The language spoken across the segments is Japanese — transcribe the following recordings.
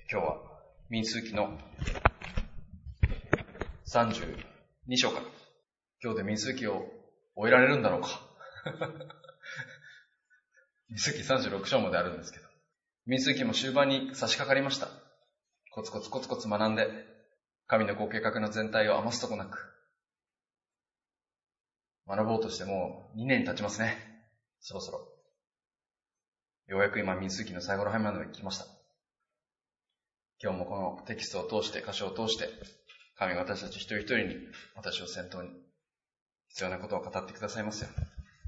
今日は民数記の32章から、今日で民数記を終えられるんだろうか民数記36章まであるんですけど、民数記も終盤に差し掛かりました。コツコツ学んで、神のご計画の全体を余すとこなく学ぼうとしてもう2年経ちますね。そろそろようやく今民数記の最後の辺まで来ました。今日もこのテキストを通して、箇所を通して、神が私たち一人一人に、私を先頭に必要なことを語ってくださいますよ。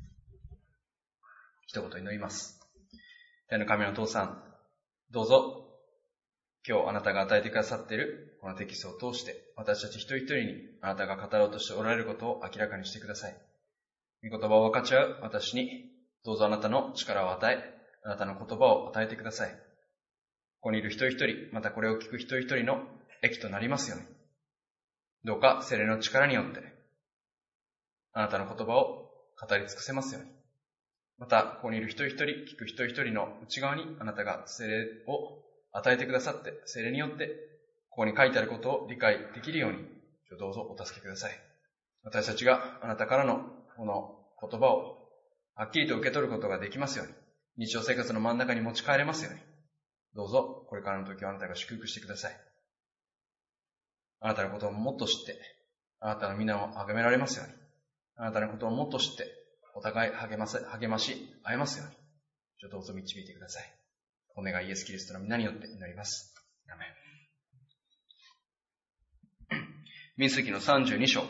一言祈ります。天の神の父さん、どうぞ今日あなたが与えてくださっているこのテキストを通して、私たち一人一人にあなたが語ろうとしておられることを明らかにしてください。御言葉を分かち合う私に、どうぞあなたの力を与え、あなたの言葉を与えてください。ここにいる一人一人、またこれを聞く一人一人の益となりますように。どうか聖霊の力によって、あなたの言葉を語り尽くせますように。また、ここにいる一人一人、聞く一人一人の内側にあなたが聖霊を与えてくださって、聖霊によって、ここに書いてあることを理解できるように、どうぞお助けください。私たちがあなたからのこの言葉をはっきりと受け取ることができますように、日常生活の真ん中に持ち帰れますように、どうぞこれからの時をあなたが祝福してください。あなたのことをもっと知って、あなたの皆を崇められますように、あなたのことをもっと知って、お互い励まし合えますように、どうぞ導いてください。お願いイエスキリストの皆によって祈ります。アメン。民数記の32章。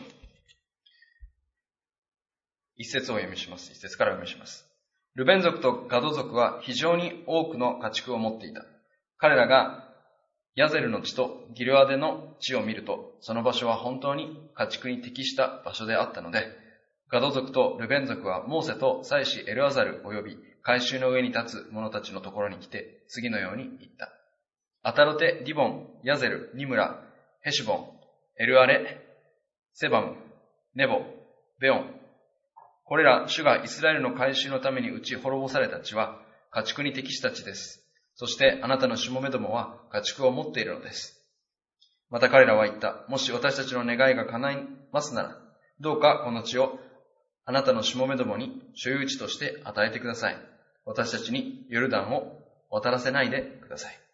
一節を読みします。一節から読みします。ルベン族とガド族は非常に多くの家畜を持っていた。彼らがヤゼルの地とギルアデの地を見ると、その場所は本当に家畜に適した場所であったので、ガド族とルベン族はモーセと祭司エルアザル及び改宗の上に立つ者たちのところに来て、次のように言った。アタロテ、ディボン、ヤゼル、ニムラ、ヘシュボン、エルアレ、セバム、ネボ、ベオン。これら主がイスラエルの改宗のために打ち滅ぼされた地は家畜に適した地です。そしてあなたのしもべどもは家畜を持っているのです。また彼らは言った。もし私たちの願いが叶いますなら、どうかこの地をあなたのしもべどもに所有地として与えてください。私たちにヨルダンを渡らせないでください。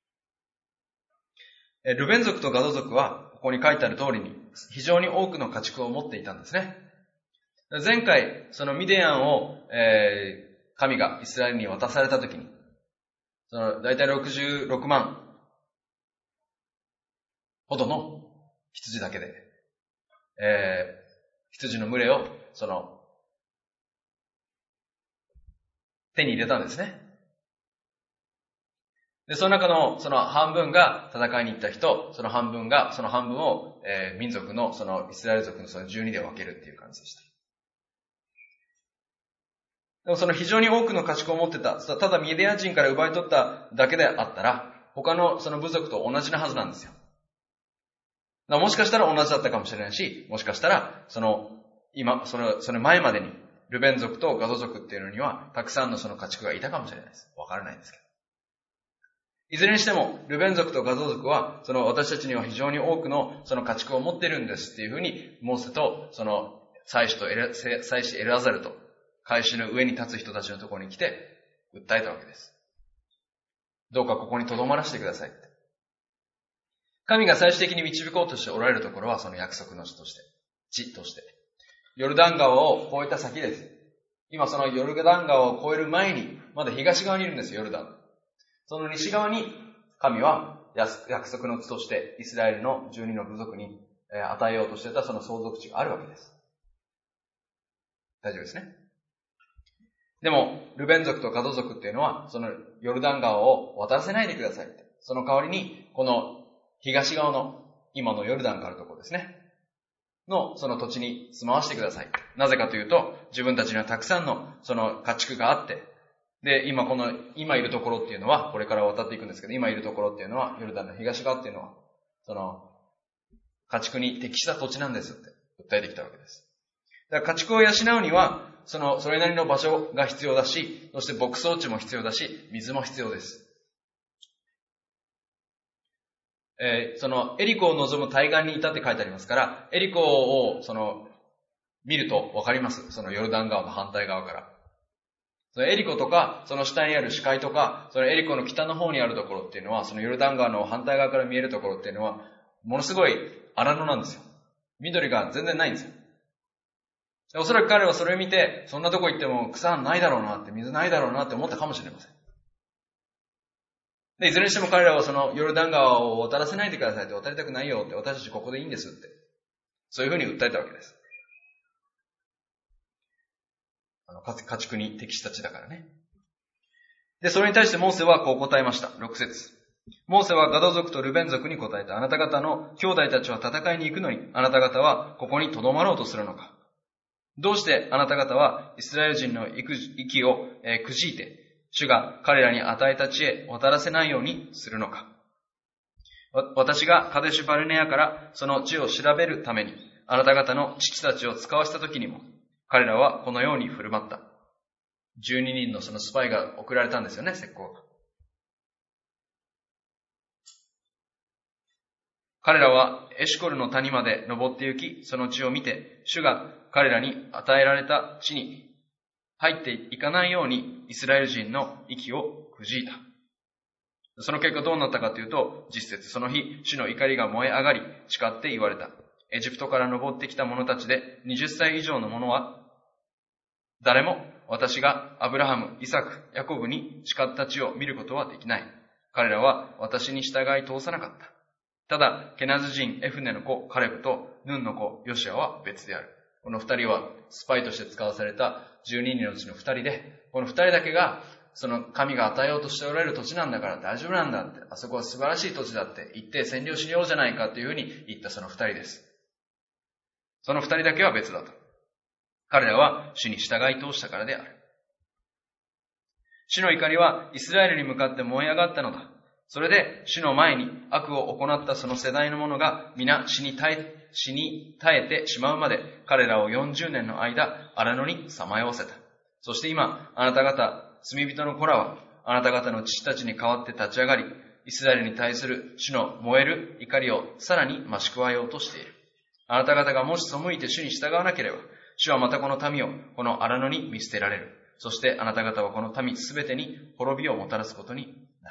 ルベン族とガド族はここに書いてある通りに非常に多くの家畜を持っていたんですね。前回そのミディアンを、神がイスラエルに渡されたときに、だいたい66万ほどの羊だけで、羊の群れを手に入れたんですね。で、その中の半分が戦いに行った人、その半分を、民族のイスラエル族の12で分けるっていう感じでした。でも非常に多くの家畜を持ってた、ただミディア人から奪い取っただけであったら、他の部族と同じなはずなんですよ。もしかしたら同じだったかもしれないし、もしかしたら、その前までに、ルベン族とガド族っていうのには、たくさんの家畜がいたかもしれないです。わからないんですけど。いずれにしても、ルベン族とガド族は、私たちには非常に多くの家畜を持っているんですっていうふうに、モーセと、祭司エルアザルと、改宗の上に立つ人たちのところに来て、訴えたわけです。どうかここに留まらせてくださいって。神が最終的に導こうとしておられるところは、その約束の地として、ヨルダン川を越えた先です。今そのヨルダン川を越える前に、まだ東側にいるんですよ、ヨルダン。その西側に、神は約束の地として、イスラエルの12の部族に与えようとしていたその相続地があるわけです。大丈夫ですね。でも、ルベン族とガド族っていうのは、そのヨルダン川を渡らせないでくださいって。その代わりに、この東側の、今のヨルダンがあるところですね。その土地に住まわせてください。なぜかというと、自分たちにはたくさんの家畜があって、で、今いるところっていうのは、これから渡っていくんですけど、今いるところっていうのは、ヨルダンの東側っていうのは、家畜に適した土地なんですって訴えてきたわけです。だから家畜を養うには、それなりの場所が必要だし、そして牧草地も必要だし、水も必要です。 そのエリコを望む対岸にいたって書いてありますから、エリコを見るとわかります。そのヨルダン川の反対側から。そのエリコとか、その下にある視界とか、そのエリコの北の方にあるところっていうのは、そのヨルダン川の反対側から見えるところっていうのは、ものすごい荒野なんですよ。緑が全然ないんですよ。おそらく彼はそれを見て、そんなとこ行っても草ないだろうなって、水ないだろうなって思ったかもしれません。で、いずれにしても彼らはそのヨルダン川を渡らせないでくださいって、渡りたくないよって、私たちここでいいんですって。そういうふうに訴えたわけです。家畜に適した地だからね。で、それに対してモーセはこう答えました。6節。モーセはガド族とルベン族に答えた。あなた方の兄弟たちは戦いに行くのに、あなた方はここに留まろうとするのか。どうしてあなた方はイスラエル人の息をくじいて、主が彼らに与えた地へ渡らせないようにするのか。私がカデシュバルネアからその地を調べるために、あなた方の父たちを使わせた時にも、彼らはこのように振る舞った。12人のそのスパイが送られたんですよね、石膏が。彼らはエシコルの谷まで登って行き、その地を見て、主が彼らに与えられた地に入っていかないようにイスラエル人の息をくじいた。その結果どうなったかというと、実節その日、主の怒りが燃え上がり、誓って言われた。エジプトから登ってきた者たちで20歳以上の者は、誰も私がアブラハム、イサク、ヤコブに誓った地を見ることはできない。彼らは私に従い通さなかった。ただ、ケナズ人エフネの子カレブとヌンの子ヨシアは別である。この二人はスパイとして使わされた12人のうちの2人で、この2人だけがその神が与えようとしておられる土地なんだから大丈夫なんだって、あそこは素晴らしい土地だって言って占領しようじゃないかというふうに言ったその2人です。その2人だけは別だと。彼らは主に従い通したからである。主の怒りはイスラエルに向かって燃え上がったのだ。それで主の前に悪を行ったその世代の者が皆死に耐えてしまうまで彼らを40年の間荒野にさまよわせた。そして今あなた方罪人の子らはあなた方の父たちに代わって立ち上がり、イスラエルに対する主の燃える怒りをさらに増し加えようとしている。あなた方がもし背いて主に従わなければ、主はまたこの民をこの荒野に見捨てられる。そしてあなた方はこの民すべてに滅びをもたらすことにな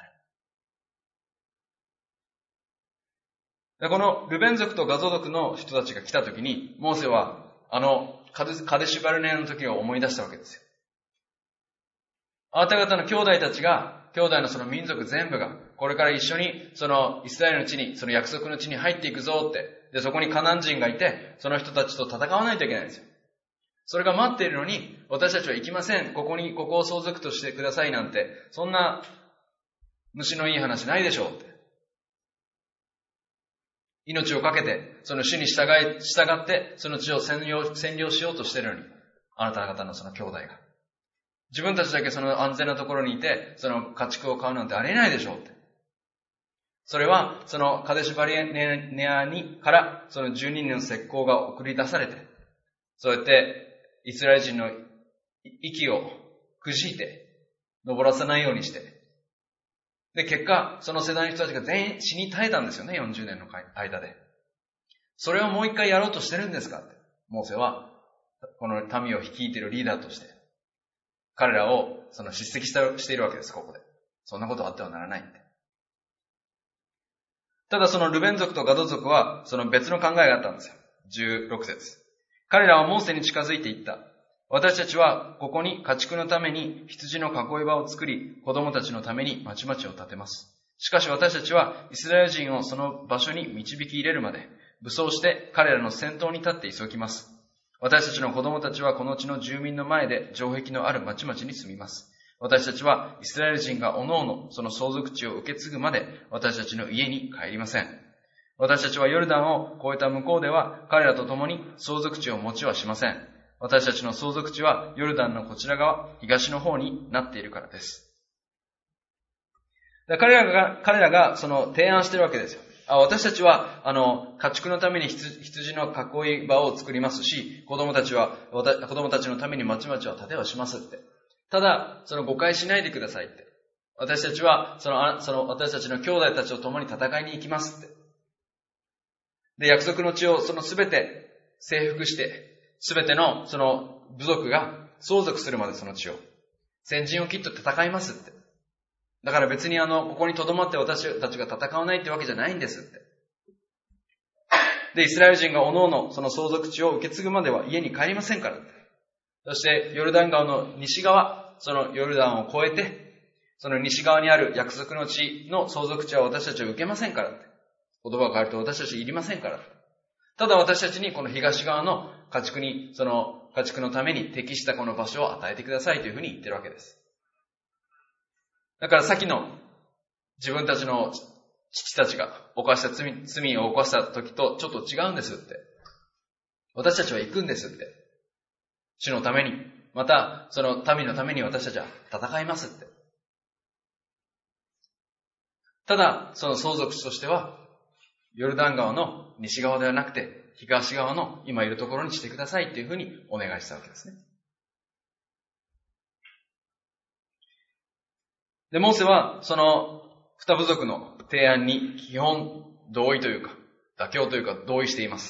る。このルベン族とガゾ族の人たちが来たときに、モーセはカデシュバルネアの時を思い出したわけですよ。あなた方の兄弟たちが、兄弟のその民族全部が、これから一緒にそのイスラエルの地に、その約束の地に入っていくぞって。で、そこにカナン人がいて、その人たちと戦わないといけないんですよ。それが待っているのに、私たちは行きません。ここを相続としてくださいなんて、そんな虫のいい話ないでしょうって。命をかけて、その主に従って、その地を占領しようとしているのに、あなた方のその兄弟が。自分たちだけその安全なところにいて、その家畜を買うなんてありえないでしょうって。それは、そのカデシュバルネアから、その12人の石膏が送り出されて、そうやって、イスラエル人の息をくじいて、登らせないようにして。で、結果、その世代の人たちが全員死に絶えたんですよね、40年の間で。それをもう一回やろうとしてるんですかって。モーセは、この民を率いているリーダーとして、彼らを叱責しているわけです、ここで。そんなことあってはならないって。ただそのルベン族とガド族は、その別の考えがあったんですよ。16節。彼らはモーセに近づいていった。私たちはここに家畜のために羊の囲い場を作り、子供たちのために町々を建てます。しかし私たちはイスラエル人をその場所に導き入れるまで、武装して彼らの先頭に立って急ぎます。私たちの子供たちはこの地の住民の前で城壁のある町々に住みます。私たちはイスラエル人がおのおのその相続地を受け継ぐまで私たちの家に帰りません。私たちはヨルダンを越えた向こうでは彼らと共に相続地を持ちはしません。私たちの相続地はヨルダンのこちら側、東の方になっているからです。彼らがその提案しているわけですよ。私たちは家畜のために羊の囲い場を作りますし、子供たちのために町々を建てはしますって。ただ、その誤解しないでくださいって。 私たちは、私たちの兄弟たちと共に戦いに行きますって。で、約束の地をすべて征服して、すべての部族が相続するまでその地を。先陣を切って戦いますって。だから別にここに留まって私たちが戦わないってわけじゃないんですって。で、イスラエル人が各々その相続地を受け継ぐまでは家に帰りませんからって。そして、ヨルダン川の西側、そのヨルダンを越えて、その西側にある約束の地の相続地は私たちは受けませんからって。言葉を変えると私たちいりませんからって。ただ私たちにこの東側の家畜に、その家畜のために適したこの場所を与えてくださいというふうに言ってるわけです。だから先の自分たちの父たちが犯した罪を犯した時とちょっと違うんですって。私たちは行くんですって。主のために、またその民のために私たちは戦いますって。ただ、その相続地としては、ヨルダン川の西側ではなくて、東側の今いるところにしてくださいっていうふうにお願いしたわけですね。で、モーセはその二部族の提案に基本同意というか、妥協というか同意しています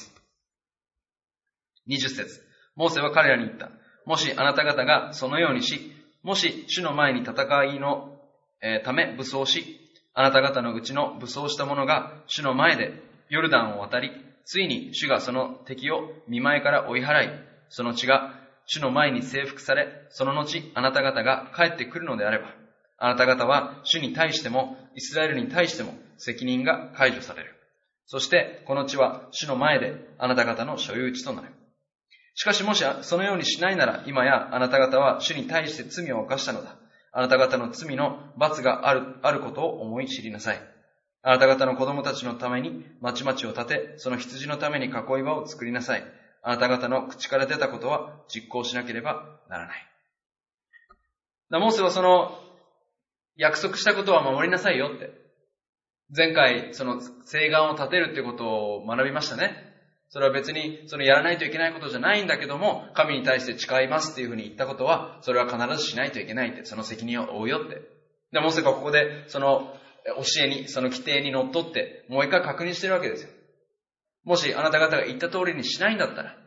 。20節。モーセは彼らに言った。もしあなた方がそのようにし、もし主の前に戦いのため武装し、あなた方のうちの武装した者が主の前でヨルダンを渡り、ついに主がその敵を見前から追い払い、その血が主の前に征服され、その後あなた方が帰ってくるのであれば、あなた方は主に対してもイスラエルに対しても責任が解除される。そしてこの地は主の前であなた方の所有地となる。しかしもしそのようにしないなら、今やあなた方は主に対して罪を犯したのだ。あなた方の罪の罰があることを思い知りなさい。あなた方の子供たちのために町々を建て、その羊のために囲い場を作りなさい。あなた方の口から出たことは実行しなければならない。モーセはその約束したことは守りなさいよって。前回その誓願を立てるってことを学びましたね。それは別にやらないといけないことじゃないんだけども、神に対して誓いますっていうふうに言ったことは、それは必ずしないといけないって、その責任を負うよって。で、モーセがここでその教えに、その規定にのっとって、もう一回確認してるわけですよ。もしあなた方が言った通りにしないんだったら、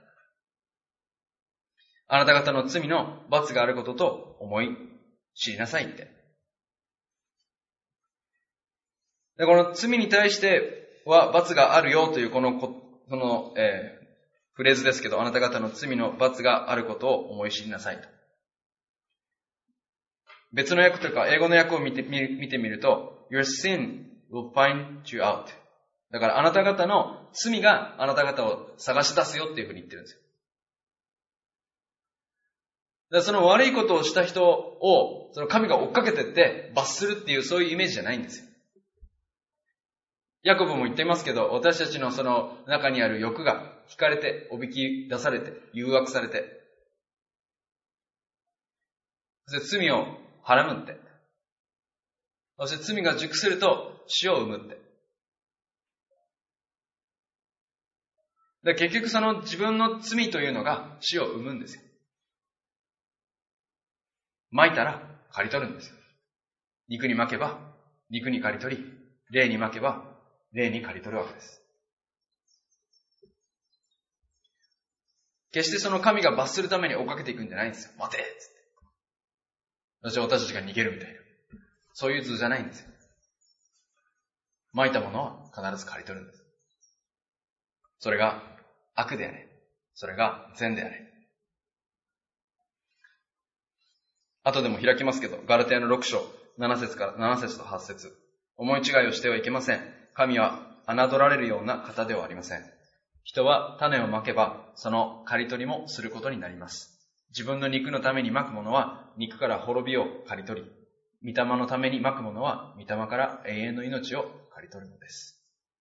あなた方の罪の罰があることと思い知りなさいって。で、この罪に対しては罰があるよというこのフレーズですけど、あなた方の罪の罰があることを思い知りなさいと。別の訳というか、英語の訳を見てみると、Your sin will find you out。だからあなた方の罪があなた方を探し出すよっていうふうに言ってるんですよ。だからその悪いことをした人を、その神が追っかけてって罰するっていうそういうイメージじゃないんですよ。ヤコブも言っていますけど、私たちのその中にある欲が惹かれて、おびき出されて、誘惑されて、そして罪をはらむって。そして罪が熟すると死を生むって。で、結局その自分の罪というのが死を生むんですよ。蒔いたら刈り取るんですよ。肉に蒔けば肉に刈り取り、霊に蒔けば霊に刈り取るわけです。決してその神が罰するために追っかけていくんじゃないんですよ。待てっつって。そして私たちが逃げるみたいな。そういう図じゃないんですよ。蒔いたものは必ず刈り取るんです。それが悪であれ。それが善であれ。後でも開きますけど、ガラテヤの6章、7節と8節。思い違いをしてはいけません。神は侮られるような方ではありません。人は種をまけば、その刈り取りもすることになります。自分の肉のためにまくものは、肉から滅びを刈り取り、御霊のためにまくものは、御霊から永遠の命を刈り取るのです。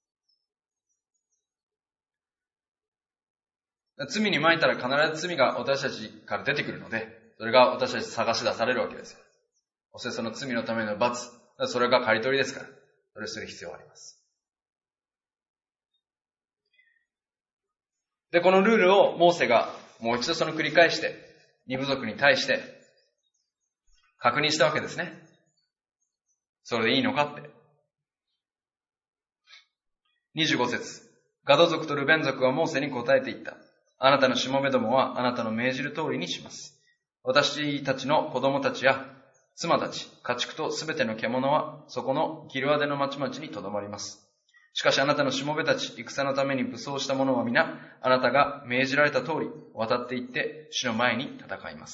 罪にまいたら必ず罪が私たちから出てくるので、それが私たち探し出されるわけですよ。そしてその罪のための罰、それが刈り取りですから、それをする必要があります。で、このルールをモーセがもう一度その繰り返して、二部族に対して確認したわけですね。 それでいいのかって。25節。ガド族とルベン族はモーセに答えていった。あなたのしもべどもはあなたの命じる通りにします。私たちの子供たちや妻たち、家畜とすべての獣はそこのギルアデの町々にとどまります。しかしあなたのしもべたち、戦のために武装した者は皆、あなたが命じられた通り、渡っていって主の前に戦います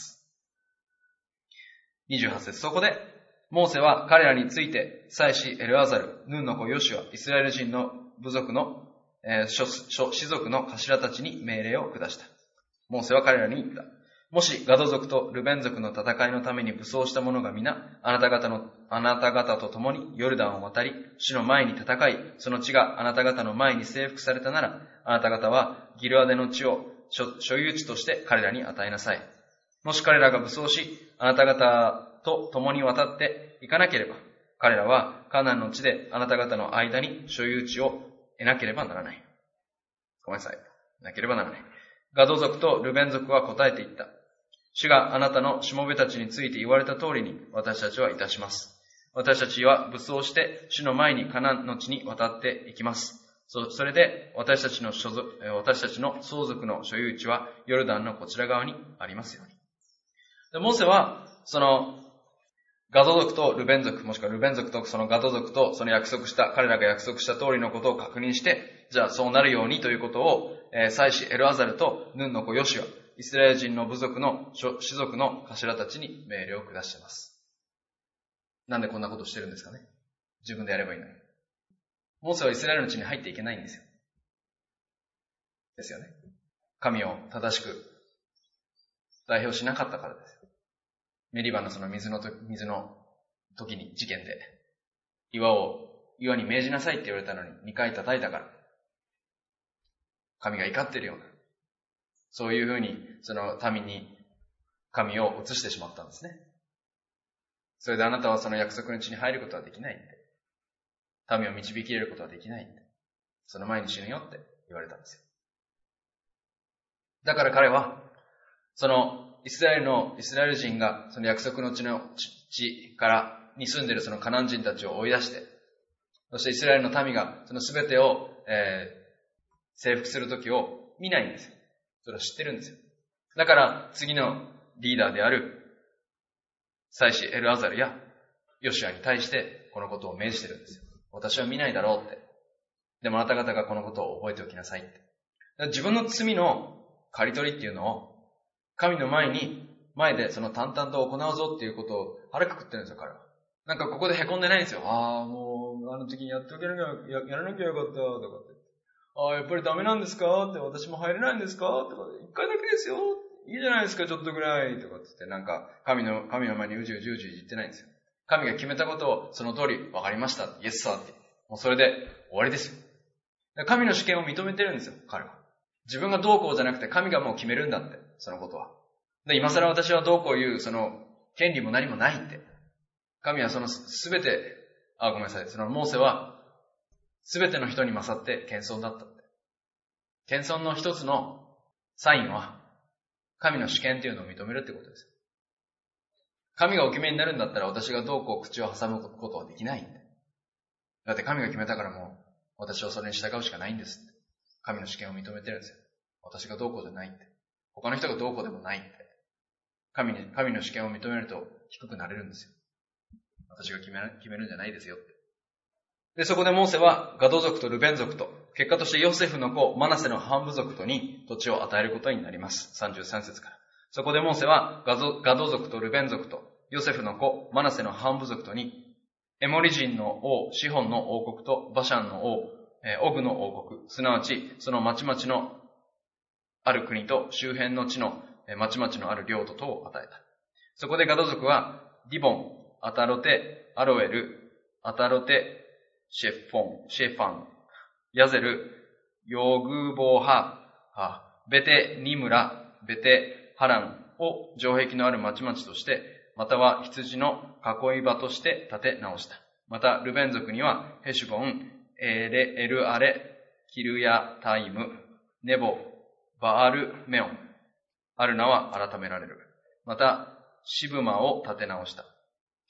。28節。そこで、モーセは彼らについて、祭司エルアザル、ヌンの子ヨシュア、イスラエル人の部族の、氏族の頭たちに命令を下した。モーセは彼らに言った。もしガド族とルベン族の戦いのために武装した者が皆、あなた方と共にヨルダンを渡り、主の前に戦い、その地があなた方の前に征服されたなら、あなた方はギルアデの地を所有地として彼らに与えなさい。もし彼らが武装し、あなた方と共に渡っていかなければ、彼らはカナンの地であなた方の間に所有地を得なければならない。ごめんなさい。なければならない。ガド族とルベン族は答えていった。主があなたのしもべたちについて言われた通りに私たちはいたします。私たちは武装して主の前にカナンの地に渡っていきます。それで私たちの相続の所有地はヨルダンのこちら側にありますように。でモーセはそのガド族とルベン族、もしくはルベン族とそのガド族とその彼らが約束した通りのことを確認して、じゃあそうなるようにということを、祭司エルアザルとヌンの子ヨシュア、イスラエル人の部族の氏族の頭たちに命令を下しています。なんでこんなことをしてるんですかね。自分でやればいいのに。モーセはイスラエルの地に入っていけないんですよ。ですよね。神を正しく代表しなかったからです。メリバのその水の時に事件で岩に命じなさいって言われたのに2回叩いたから、神が怒っているような、そういうふうにその民に神を移してしまったんですね。それであなたはその約束の地に入ることはできないんで、民を導き入れることはできないんで、その前に死ぬよって言われたんですよ。だから彼はそのイスラエル人がその約束の地に住んでいるそのカナン人たちを追い出して、そしてイスラエルの民がその全てを、征服する時を見ないんですよ。それを知ってるんですよ。だから次のリーダーである祭司エルアザルやヨシュアに対してこのことを命じてるんですよ。私は見ないだろうって。でもあなた方がこのことを覚えておきなさいって。自分の罪の刈り取りっていうのを神の前でその淡々と行うぞっていうことを腹くくってるんですよ、彼は。なんかここで凹んでないんですよ。もうあの時にやらなきゃよかったとかって。やっぱりダメなんですかって、私も入れないんですかとか、一回だけですよ。いいじゃないですか、ちょっとぐらいとかって言って、なんか神の前にうじうじ言ってないんですよ。神が決めたことをその通り分かりました。イエスサーって。もうそれで終わりですよ。神の主権を認めてるんですよ、彼は。自分がどうこうじゃなくて神がもう決めるんだって、そのことは。で、今更私はどうこう言う、その権利も何もないって。神はそのすべて、ごめんなさい、そのモーセはすべての人に勝って謙遜だったって。謙遜の一つのサインは、神の主権というのを認めるってことです。神がお決めになるんだったら私がどうこう口を挟むことはできないんで。だって神が決めたからもう私はそれに従うしかないんですって。神の主権を認めてるんですよ。私がどうこうじゃないって。他の人がどうこうでもないって。神の主権を認めると低くなれるんですよ。私が決めるんじゃないですよって。で、そこでモーセはガド族とルベン族と、結果としてヨセフの子マナセの半部族とに土地を与えることになります。33節から。そこでモーセはガド族とルベン族とヨセフの子マナセの半部族とに、エモリ人の王シホンの王国とバシャンの王オグの王国、すなわちその町々のある国と周辺の地の町々のある領土とを与えた。そこでガド族はディボン、アタロテ、アロエル、アタロテ、シェファン、ヤゼル、ヨグボハ、ベテニムラ、ベテハランを城壁のある町々として、または羊の囲い場として建て直した。また、ルベン族にはヘシュボン、エルアレ、キルヤタイム、ネボ、バールメオン、アルナは改められる。また、シブマを建て直した。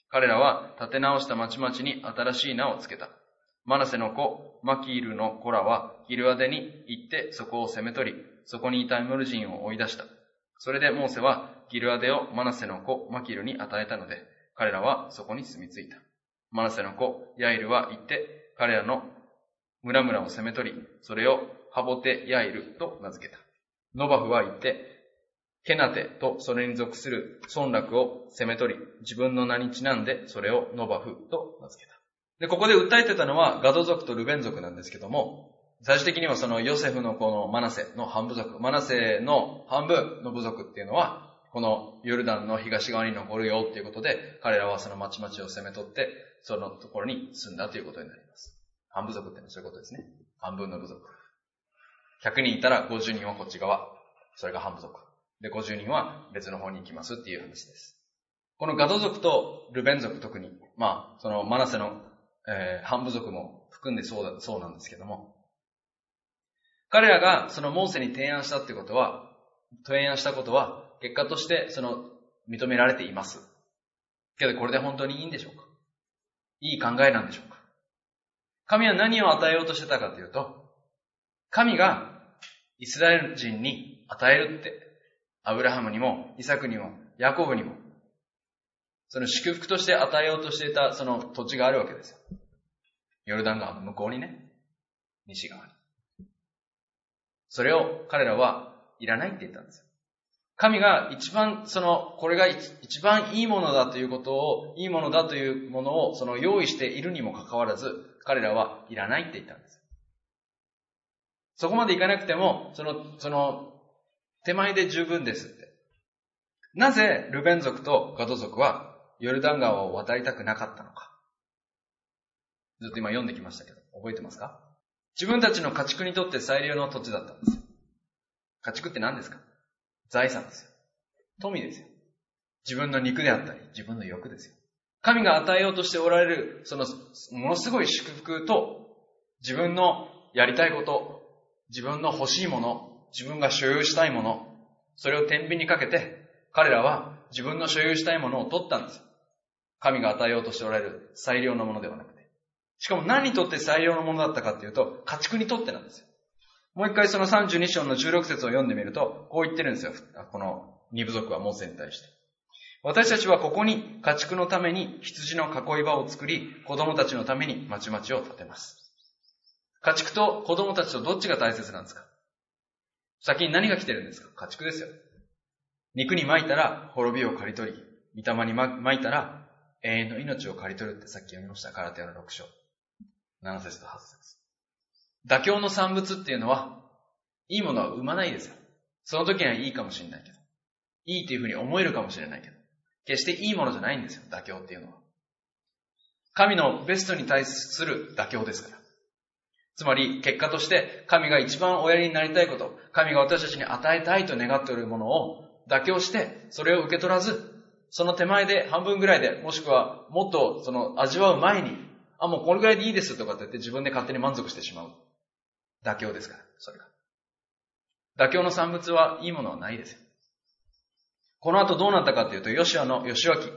彼らは建て直した町々に新しい名をつけた。マナセの子、マキールの子らはギルアデに行ってそこを攻め取り、そこにいたエモル人を追い出した。それでモーセはギルアデをマナセの子、マキールに与えたので、彼らはそこに住み着いた。マナセの子、ヤイルは行って彼らの村々を攻め取り、それをハボテヤイルと名付けた。ノバフは行って、ケナテとそれに属する村落を攻め取り、自分の名にちなんでそれをノバフと名付けた。で、ここで訴えてたのはガド族とルベン族なんですけども、最終的にはそのヨセフのこのマナセの半部族、マナセの半分の部族っていうのは、このヨルダンの東側に残るよっていうことで、彼らはその町々を攻め取って、そのところに住んだということになります。半部族っていうのはそういうことですね。半分の部族。100人いたら50人はこっち側。それが半部族。で、50人は別の方に行きますっていう話です。このガド族とルベン族特に、そのマナセの、半部族も含んでそうなんですけども、彼らがそのモーセに提案したことは、結果としてその認められています。けどこれで本当にいいんでしょうか？いい考えなんでしょうか？神は何を与えようとしてたかというと、神がイスラエル人に与えるって、アブラハムにも、イサクにも、ヤコブにも、その祝福として与えようとしていたその土地があるわけですよ。ヨルダン川の向こうにね、西側に。それを彼らはいらないって言ったんですよ。神が一番これが一番いいものだというものを用意しているにもかかわらず、彼らはいらないって言ったんです。そこまでいかなくても、手前で十分ですって。なぜルベン族とガド族はヨルダン川を渡りたくなかったのか。ずっと今読んできましたけど、覚えてますか？自分たちの家畜にとって最良の土地だったんですよ。家畜って何ですか？財産ですよ。富ですよ。自分の肉であったり、自分の欲ですよ。神が与えようとしておられる、ものすごい祝福と、自分のやりたいこと、自分の欲しいもの、自分が所有したいもの、それを天秤にかけて、彼らは自分の所有したいものを取ったんですよ。神が与えようとしておられる最良のものではなくて。しかも何にとって最良のものだったかっていうと、家畜にとってなんですよ。もう一回その32章の16節を読んでみると、こう言ってるんですよ。この二部族はモーセに対して。私たちはここに家畜のために羊の囲い場を作り、子供たちのために町々を建てます。家畜と子供たちとどっちが大切なんですか？先に何が来てるんですか？家畜ですよ。肉に撒いたら滅びを刈り取り、御霊に撒いたら永遠の命を刈り取るってさっき読みました。ガラテヤの6章。7節と8節。妥協の産物っていうのは、いいものは生まないですよ。その時にはいいかもしれないけど。いいっていうふうに思えるかもしれないけど。決していいものじゃないんですよ、妥協っていうのは。神のベストに対する妥協ですから。つまり、結果として、神が一番おやりになりたいこと、神が私たちに与えたいと願っておるものを妥協して、それを受け取らず、その手前で半分ぐらいで、もしくはもっと味わう前に、もうこれぐらいでいいですとかって言って自分で勝手に満足してしまう。妥協ですから、それが。妥協の産物はいいものはないですよ。この後どうなったかというと、ヨシュアの義脇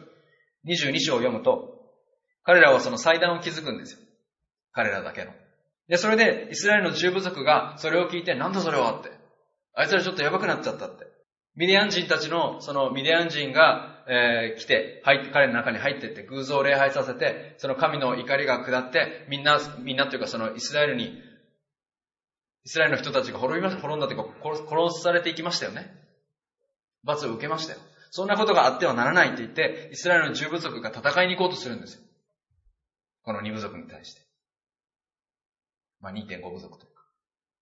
22章を読むと、彼らはその祭壇を築くんですよ。彼らだけの。で、それでイスラエルの10部族がそれを聞いて、なんだそれはって。あいつらちょっとやばくなっちゃったって。ミディアン人たちの、ミディアン人が、来て、彼の中に入っていって偶像を礼拝させて、その神の怒りが下って、みんなというかイスラエルの人たちが滅んだというか、殺されていきましたよね。罰を受けましたよ。そんなことがあってはならないって言って、イスラエルの10部族が戦いに行こうとするんですよ。この2部族に対して。2.5 部族というか。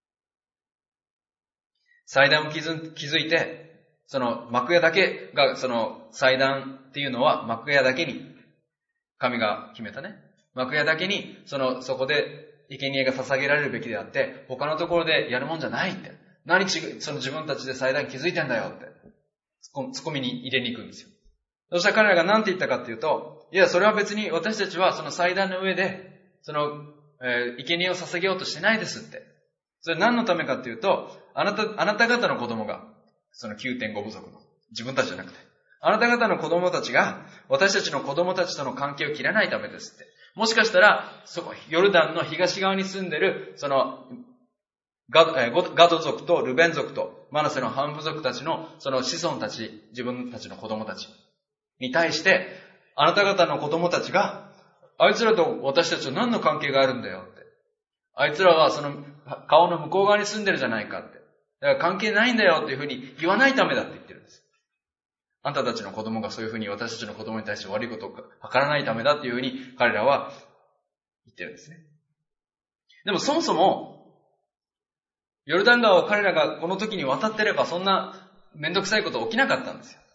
祭壇を築いて、幕屋だけが、祭壇っていうのは幕屋だけに、神が決めたね。幕屋だけに、そこで生贄が捧げられるべきであって、他のところでやるもんじゃないって。自分たちで祭壇築いてんだよって。ツッコミに入れに行くんですよ。そしたら彼らが何て言ったかっていうと、いや、それは別に私たちはその祭壇の上で、生贄を捧げようとしてないですって。それ何のためかっていうと、あなた方の子供が、9.5 部族の、自分たちじゃなくて、 あなた方の子供たちが私たちの子供たちとの関係を切らないためですって。もしかしたら、ヨルダンの東側に住んでる、ガド族とルベン族とマナセの半部族たちのその子孫たち、自分たちの子供たちに対して、あなた方の子供たちが、あいつらと私たちと何の関係があるんだよって。あいつらはその顔の向こう側に住んでるじゃないかって。だから関係ないんだよっていうふうに言わないためだって言ってるんです。あんたたちの子供がそういうふうに私たちの子供に対して悪いことを図らないためだっていうふうに彼らは言ってるんですね。でもそもそも、ヨルダン川を彼らがこの時に渡ってればそんなめんどくさいこと起きなかったんですよ。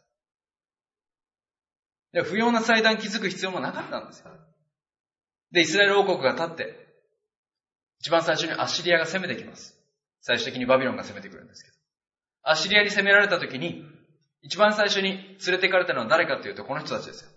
で、不要な祭壇築く必要もなかったんですよ。で、イスラエル王国が立って、一番最初にアッシリアが攻めてきます。最終的にバビロンが攻めてくるんですけど。アッシリアに攻められた時に、一番最初に連れて行かれたのは誰かというとこの人たちですよ。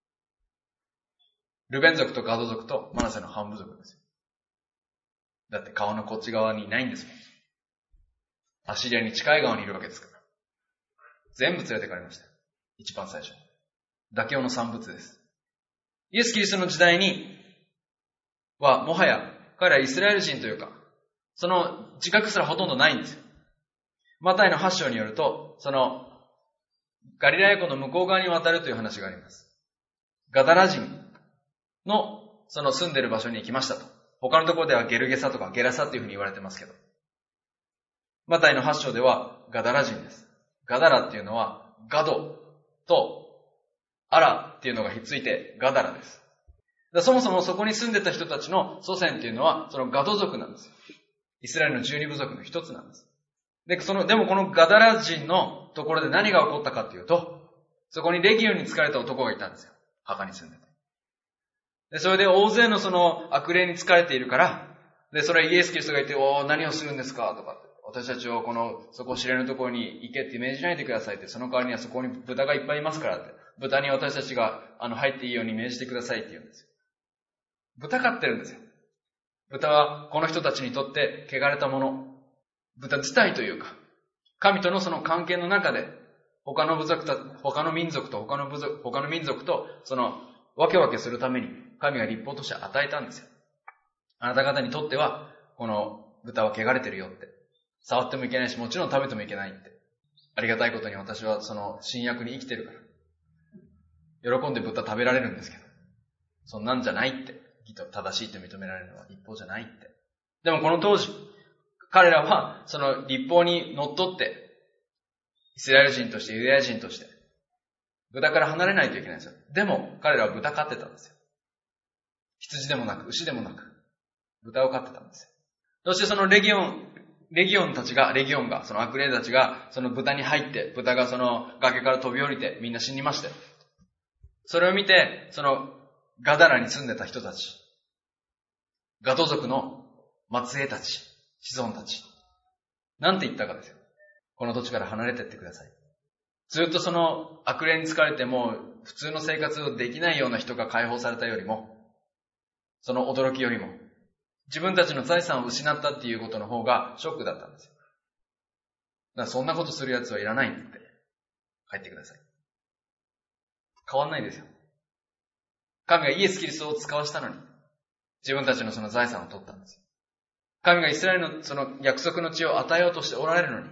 ルベン族とガド族とマナセの半部族ですよ。だって川のこっち側にいないんですもん。アッシリアに近い側にいるわけですから。全部連れて行かれました。一番最初に。妥協の産物です。イエス・キリストの時代には、もはや彼らイスラエル人というか、その自覚すらほとんどないんですよ。マタイの8章によると、ガリラヤ湖の向こう側に渡るという話があります。ガダラ人の住んでる場所に行きましたと。他のところではゲルゲサとかゲラサっていうふうに言われてますけど。マタイの8章ではガダラ人です。ガダラっていうのはガドとアラっていうのがひっついてガダラです。そもそもそこに住んでた人たちの祖先っていうのはそのガド族なんですよ。イスラエルの12部族の一つなんです。でもこのガダラ人のところで何が起こったかっていうと、そこにレギオンに疲れた男がいたんですよ。墓に住んでて。で、それで大勢の悪霊に疲れているから、で、それイエス・キリストが言って、何をするんですかとかって。私たちをそこを知れぬところに行けって命じないでくださいって。その代わりにはそこに豚がいっぱいいますからって。豚に私たちが入っていいように命じてくださいって言うんですよ。豚飼ってるんですよ。豚はこの人たちにとって汚れたもの。豚自体というか、神とのその関係の中で、他の民族と他の民族とわけわけするために神が律法として与えたんですよ。あなた方にとってはこの豚は汚れてるよって、触ってもいけないし、もちろん食べてもいけないって。ありがたいことに私はその新約に生きてるから喜んで豚食べられるんですけど、そんなんじゃないって、正しいと認められるのは律法じゃないって。でもこの当時彼らはその律法にのっとってイスラエル人としてユダヤ人として豚から離れないといけないんですよ。でも彼らは豚飼ってたんですよ。羊でもなく牛でもなく豚を飼ってたんですよ。そしてそのレギオンがその悪霊たちがその豚に入って、豚がその崖から飛び降りてみんな死にましたよ。それを見てそのガダラに住んでた人たち、ガド族の末裔たち、子孫たち、なんて言ったかですよ。この土地から離れてってください。ずっとその悪霊に疲れても普通の生活をできないような人が解放されたよりも、その驚きよりも自分たちの財産を失ったっていうことの方がショックだったんですよ。だからそんなことする奴はいらないって帰ってください。変わんないですよ。神がイエス・キリストを使わしたのに自分たちのその財産を取ったんですよ。神がイスラエルのその約束の地を与えようとしておられるのに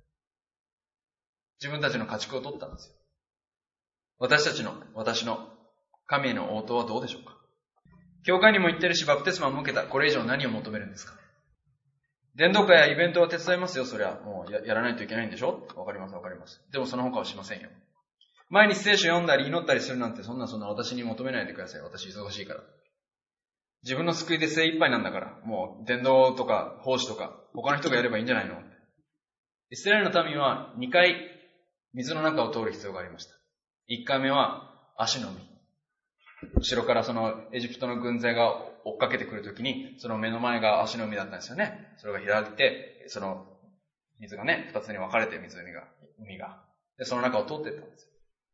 自分たちの家畜を取ったんですよ。私の神への応答はどうでしょうか。教会にも行ってるしバプテスマも受けた。これ以上何を求めるんですか。伝道会やイベントは手伝いますよ。それはもう やらないといけないんでしょ。わかります。でもその他はしませんよ。毎日聖書読んだり祈ったりするなんてそんな私に求めないでください。私忙しいから。自分の救いで精一杯なんだから、もう伝道とか奉仕とか他の人がやればいいんじゃないの。イスラエルの民は2回水の中を通る必要がありました。1回目は足の海。後ろからそのエジプトの軍勢が追っかけてくるときに、その目の前が足の海だったんですよね。それが開いて、その水がね、2つに分かれて海が。で、その中を通っていったんですよ。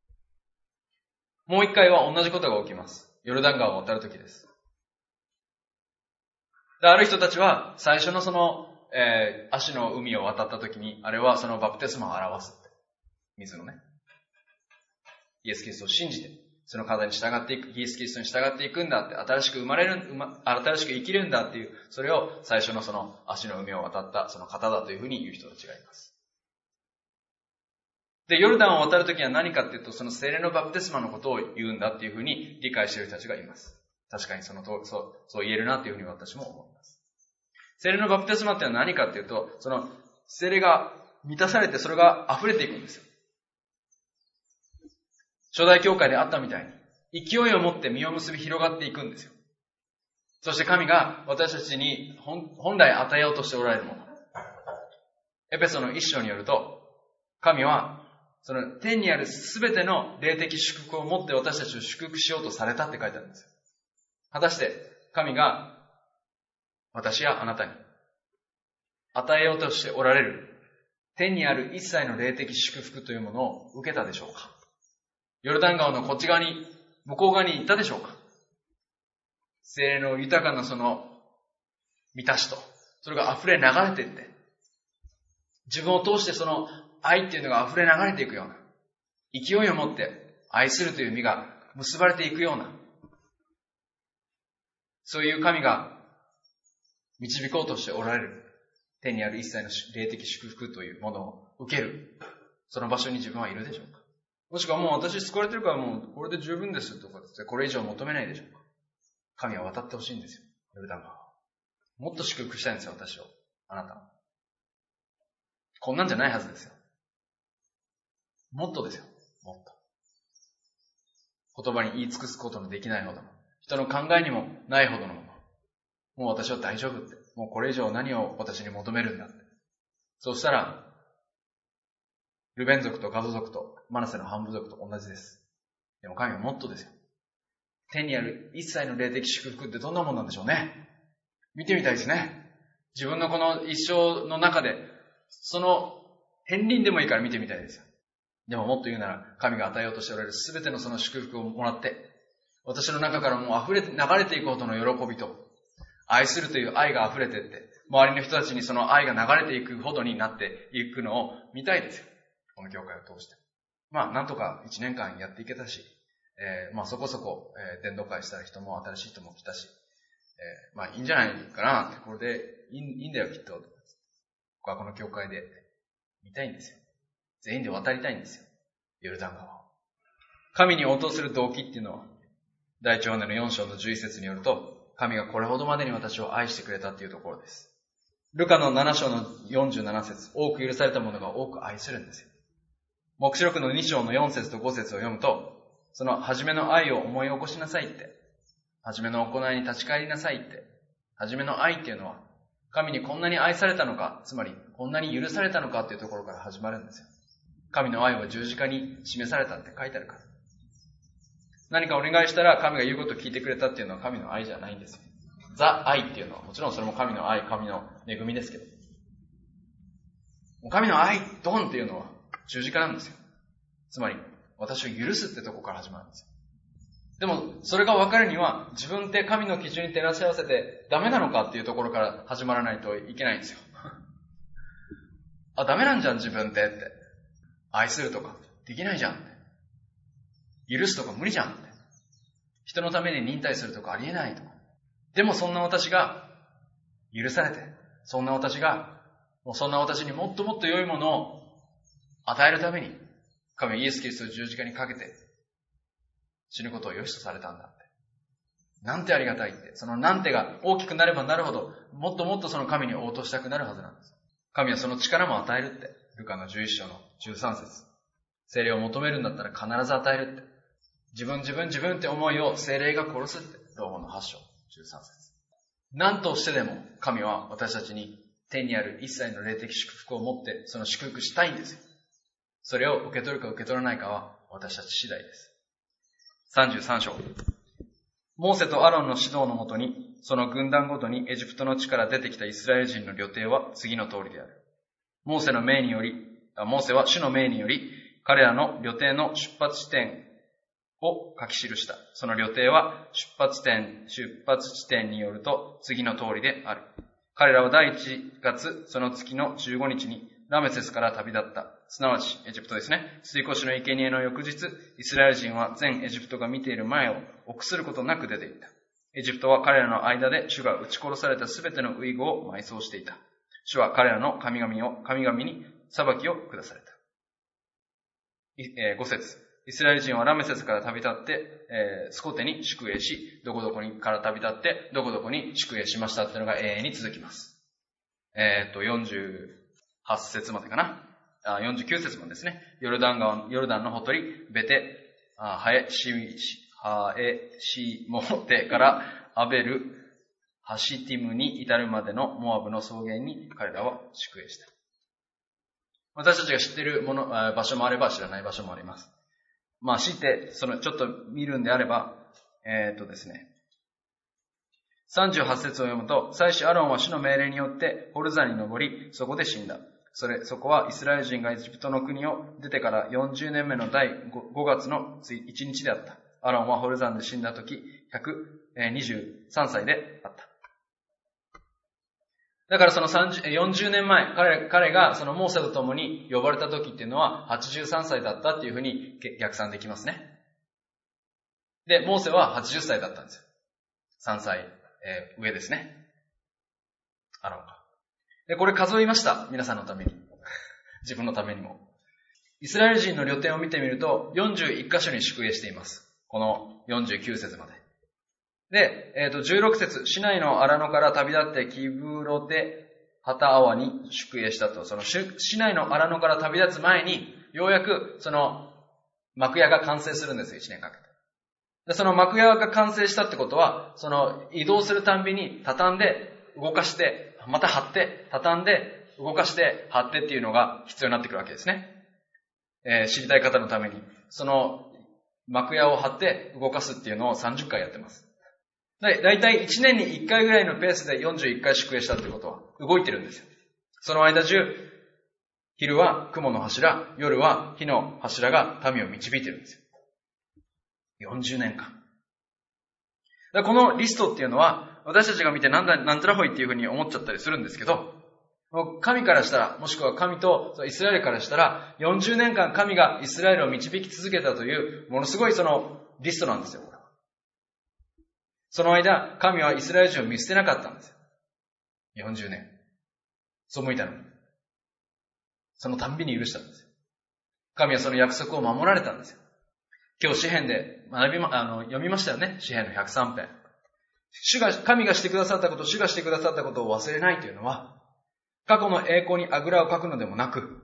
もう1回は同じことが起きます。ヨルダン川を渡るときです。で、ある人たちは最初のその、足の海を渡ったときに、あれはそのバプテスマを表すって。水のね。 イエス・キリストを信じて、その体に従っていく、イエス・キリストに従っていくんだって、新しく生きるんだっていう、それを最初のその足の海を渡ったその方だというふうに言う人たちがいます。で、ヨルダンを渡るときは何かっていうと、その聖霊のバプテスマのことを言うんだっていうふうに理解している人たちがいます。確かにそう言えるなっていうふうに私も思います。聖霊のバプテスマってのは何かっていうと、その聖霊が満たされてそれが溢れていくんですよ。初代教会であったみたいに、勢いを持って実を結び広がっていくんですよ。そして神が私たちに本来与えようとしておられるもの。エペソの一章によると、神はその天にあるすべての霊的祝福を持って私たちを祝福しようとされたって書いてあるんですよ。果たして神が私やあなたに与えようとしておられる天にある一切の霊的祝福というものを受けたでしょうか？ヨルダン川のこっち側に、向こう側に行ったでしょうか？聖霊の豊かなその満たしと、それが溢れ流れていって、自分を通してその愛っていうのが溢れ流れていくような、勢いを持って愛するという実が結ばれていくような、そういう神が導こうとしておられる天にある一切の霊的祝福というものを受ける、その場所に自分はいるでしょうか？もしくはもう私救われてるからもうこれで十分ですとかってこれ以上求めないでしょうか？神は渡ってほしいんですよ。ヨルダン川。もっと祝福したいんですよ、私を。あなたを。こんなんじゃないはずですよ。もっとですよ。もっと。言葉に言い尽くすことのできないほどの。人の考えにもないほどのもの。もう私は大丈夫って。もうこれ以上何を私に求めるんだって。そうしたら、ルベン族とガド族とマナセの半部族と同じです。でも神はもっとですよ。天にある一切の霊的祝福ってどんなものなんでしょうね。見てみたいですね。自分のこの一生の中で、その片鱗でもいいから見てみたいですよ。でももっと言うなら、神が与えようとしておられるすべてのその祝福をもらって、私の中からもう流れていくほどの喜びと、愛するという愛が溢れていって、周りの人たちにその愛が流れていくほどになっていくのを見たいですよ。この教会を通して。なんとか1年間やっていけたし、そこそこ、伝道会したら新しい人も来たし、いいんじゃないかなって、これでいいんだよきっと。僕はこの教会で見たいんですよ。全員で渡りたいんですよ。ヨルダン川を。神に応答する動機っていうのは、第一ヨハネの4章の11節によると、神がこれほどまでに私を愛してくれたっていうところです。ルカの7章の47節、多く許された者が多く愛するんですよ。黙示録の2章の4節と5節を読むと、その初めの愛を思い起こしなさいって、初めの行いに立ち返りなさいって、初めの愛っていうのは、神にこんなに愛されたのか、つまりこんなに許されたのかっていうところから始まるんですよ。神の愛は十字架に示されたって書いてあるから。何かお願いしたら神が言うことを聞いてくれたっていうのは神の愛じゃないんですよ。ザ・愛っていうのはもちろんそれも神の愛、神の恵みですけど。神の愛、ドンっていうのは十字架なんですよ。つまり私を許すってとこから始まるんですよ。でもそれが分かるには自分って神の基準に照らし合わせてダメなのかっていうところから始まらないといけないんですよ。ダメなんじゃん自分ってって。愛するとかできないじゃんって。許すとか無理じゃんって。人のために忍耐するとかありえないとか。でもそんな私が許されて、そんな私にもっともっと良いものを与えるために、神はイエス・キリストを十字架にかけて死ぬことを良しとされたんだって。なんてありがたいって。そのなんてが大きくなればなるほど、もっともっとその神に応答したくなるはずなんです。神はその力も与えるって。ルカの11章の13節。聖霊を求めるんだったら必ず与えるって。自分って思いを聖霊が殺すって。ローマの8章13節。何としてでも神は私たちに天にある一切の霊的祝福を持ってその祝福したいんですよ。それを受け取るか受け取らないかは私たち次第です。33章。モーセとアロンの指導のもとに、その軍団ごとにエジプトの地から出てきたイスラエル人の旅程は次の通りである。モーセは主の命により、彼らの旅程の出発地点を書き記した。その旅程は出発地点によると次の通りである。彼らは第1月その月の15日にラメセスから旅立った。すなわち、エジプトですね。水越の生贄の翌日、イスラエル人は全エジプトが見ている前を臆することなく出て行った。エジプトは彼らの間で主が撃ち殺されたすべての遺語を埋葬していた。主は彼らの神々に裁きを下された。5節。イスラエル人はラメセスから旅立って、スコテに宿営し、どこどこにから旅立って、どこどこに宿営しましたっていうのが永遠に続きます。48節までかな。49節までですね。ヨルダンのほとり、ベテ、ハエシモテからアベル、ハシティムに至るまでのモアブの草原に彼らは宿営した。私たちが知っている場所もあれば知らない場所もあります。知って、ちょっと見るんであれば、ですね。38節を読むと、祭司アロンは主の命令によってホルザに登り、そこで死んだ。そこはイスラエル人がエジプトの国を出てから40年目の第 5月の1日であった。アロンはホルザンで死んだ時、123歳であった。だからその40年前、彼がそのモーセと共に呼ばれた時っていうのは83歳だったっていうふうに逆算できますね。で、モーセは80歳だったんですよ。3歳、上ですね。アロンが。で、これ数えました。皆さんのために。自分のためにも。イスラエル人の旅程を見てみると、41箇所に宿営しています。この49節まで。で、16節、市内の荒野から旅立ってキブロテハタアワに宿営したと。その市内の荒野から旅立つ前に、ようやくその幕屋が完成するんですよ、1年かけて。で、その幕屋が完成したってことは、その移動するたんびに畳んで、動かして、また貼って、畳んで、動かして、貼ってっていうのが必要になってくるわけですね。知りたい方のために、その幕屋を貼って動かすっていうのを30回やってます。だいたい1年に1回ぐらいのペースで41回宿営したってことは動いてるんですよ。その間中、昼は雲の柱、夜は火の柱が民を導いてるんですよ。40年間。だこのリストっていうのは、私たちが見てなんとらほいっていうふうに思っちゃったりするんですけど、神からしたら、もしくは神とイスラエルからしたら、40年間神がイスラエルを導き続けたという、ものすごいそのリストなんですよ。その間、神はイスラエル人を見捨てなかったんですよ。40年。背いたのに。そのたんびに許したんですよ。神はその約束を守られたんですよ。今日詩編で読みましたよね。詩編の103編。神がしてくださったこと、主がしてくださったことを忘れないというのは、過去の栄光にあぐらをかくのでもなく、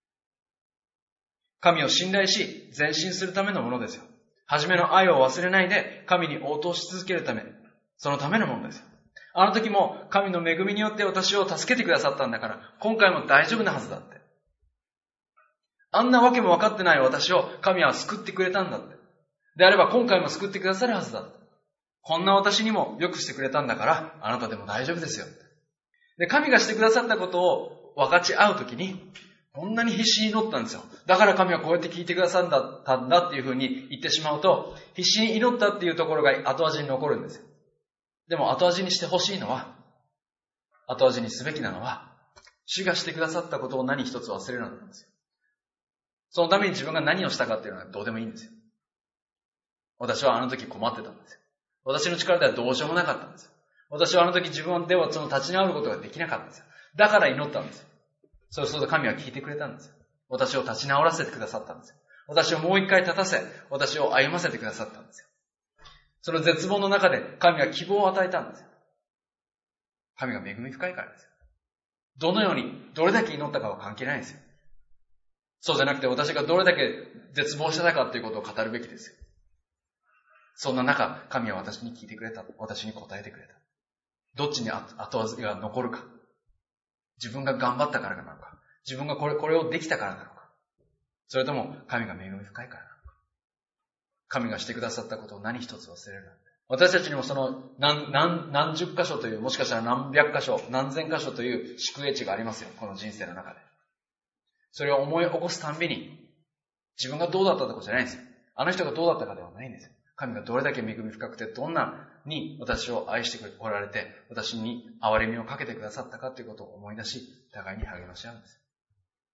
神を信頼し、前進するためのものですよ。初めの愛を忘れないで、神に応答し続けるため、そのためのものですよ。あの時も神の恵みによって私を助けてくださったんだから、今回も大丈夫なはずだって。あんなわけも分かってない私を神は救ってくれたんだって。であれば今回も救ってくださるはずだって。こんな私にも良くしてくれたんだから、あなたでも大丈夫ですよ。で、神がしてくださったことを分かち合うときに、こんなに必死に祈ったんですよ。だから神はこうやって聞いてくださったんだっていうふうに言ってしまうと、必死に祈ったっていうところが後味に残るんですよ。でも後味にしてほしいのは、後味にすべきなのは、主がしてくださったことを何一つ忘れるのなんですよ。そのために自分が何をしたかっていうのはどうでもいいんですよ。私はあの時困ってたんですよ。私の力ではどうしようもなかったんですよ。私はあの時自分ではその立ち直ることができなかったんですよ。だから祈ったんですよ。そうすると神は聞いてくれたんですよ。私を立ち直らせてくださったんですよ。私をもう一回立たせ、私を歩ませてくださったんですよ。その絶望の中で神は希望を与えたんですよ。神が恵み深いからですよ。どのように、どれだけ祈ったかは関係ないんですよ。そうじゃなくて私がどれだけ絶望してたかということを語るべきですよ。そんな中、神は私に聞いてくれた。私に答えてくれた。どっちに後味が残るか。自分が頑張ったからなのか。自分がこれをできたからなのか。それとも神が恵み深いからなのか。神がしてくださったことを何一つ忘れるなんて。私たちにもその何十箇所という、もしかしたら何百箇所、何千箇所という宿営地がありますよ。この人生の中で。それを思い起こすたんびに、自分がどうだったとかじゃないんですよ。あの人がどうだったかではないんですよ。神がどれだけ恵み深くて、どんなに私を愛しておられて、私に憐れみをかけてくださったかということを思い出し、互いに励まし合うんです。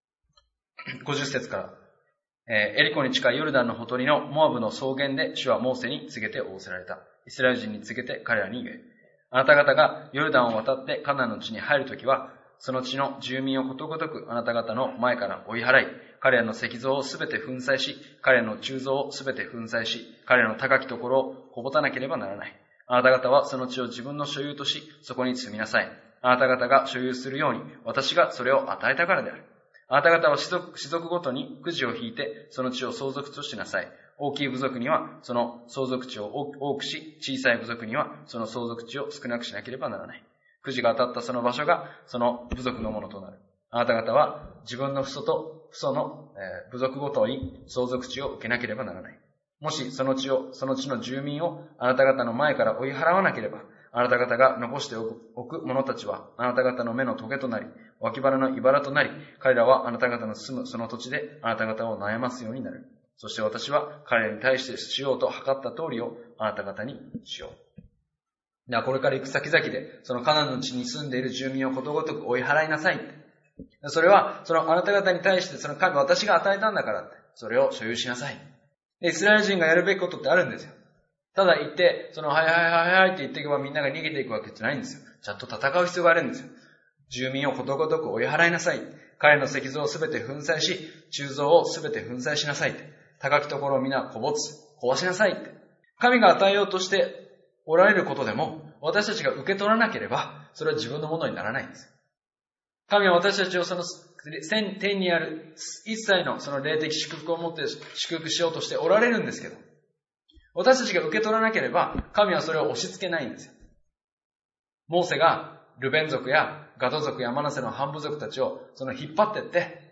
50節から、エリコに近いヨルダンのほとりのモアブの草原で主はモーセに告げて仰せられた。イスラエル人に告げて彼らに言え。あなた方がヨルダンを渡ってカナンの地に入るときは、その地の住民をことごとくあなた方の前から追い払い、彼らの石像をすべて粉砕し、彼らの鋳造をすべて粉砕し、彼らの高きところをほぼたなければならない。あなた方はその地を自分の所有とし、そこに住みなさい。あなた方が所有するように、私がそれを与えたからである。あなた方は氏族ごとにくじを引いて、その地を相続としなさい。大きい部族にはその相続地を多くし、小さい部族にはその相続地を少なくしなければならない。くじが当たったその場所がその部族のものとなる。あなた方は自分の父祖の部族ごとに相続地を受けなければならない。もしその地の住民をあなた方の前から追い払わなければ、あなた方が残しておく者たちはあなた方の目の棘となり、脇腹の茨となり、彼らはあなた方の住むその土地であなた方を悩ますようになる。そして私は彼らに対してしようと図った通りをあなた方にしよう。これから行く先々で、そのカナンの地に住んでいる住民をことごとく追い払いなさいって。それは、そのあなた方に対してその神、私が与えたんだからって、それを所有しなさい。イスラエル人がやるべきことってあるんですよ。ただ言って、はいって言っていけばみんなが逃げていくわけじゃないんですよ。ちゃんと戦う必要があるんですよ。住民をことごとく追い払いなさい。彼の石像をすべて粉砕し、鋳造をすべて粉砕しなさいって。高きところを皆壊しなさいって。神が与えようとしておられることでも、私たちが受け取らなければ、それは自分のものにならないんです。神は私たちをその天にある一切のその霊的祝福を持って祝福しようとしておられるんですけど、私たちが受け取らなければ、神はそれを押し付けないんですよ。モーセがルベン族やガド族やマナセの半部族たちをその引っ張ってって、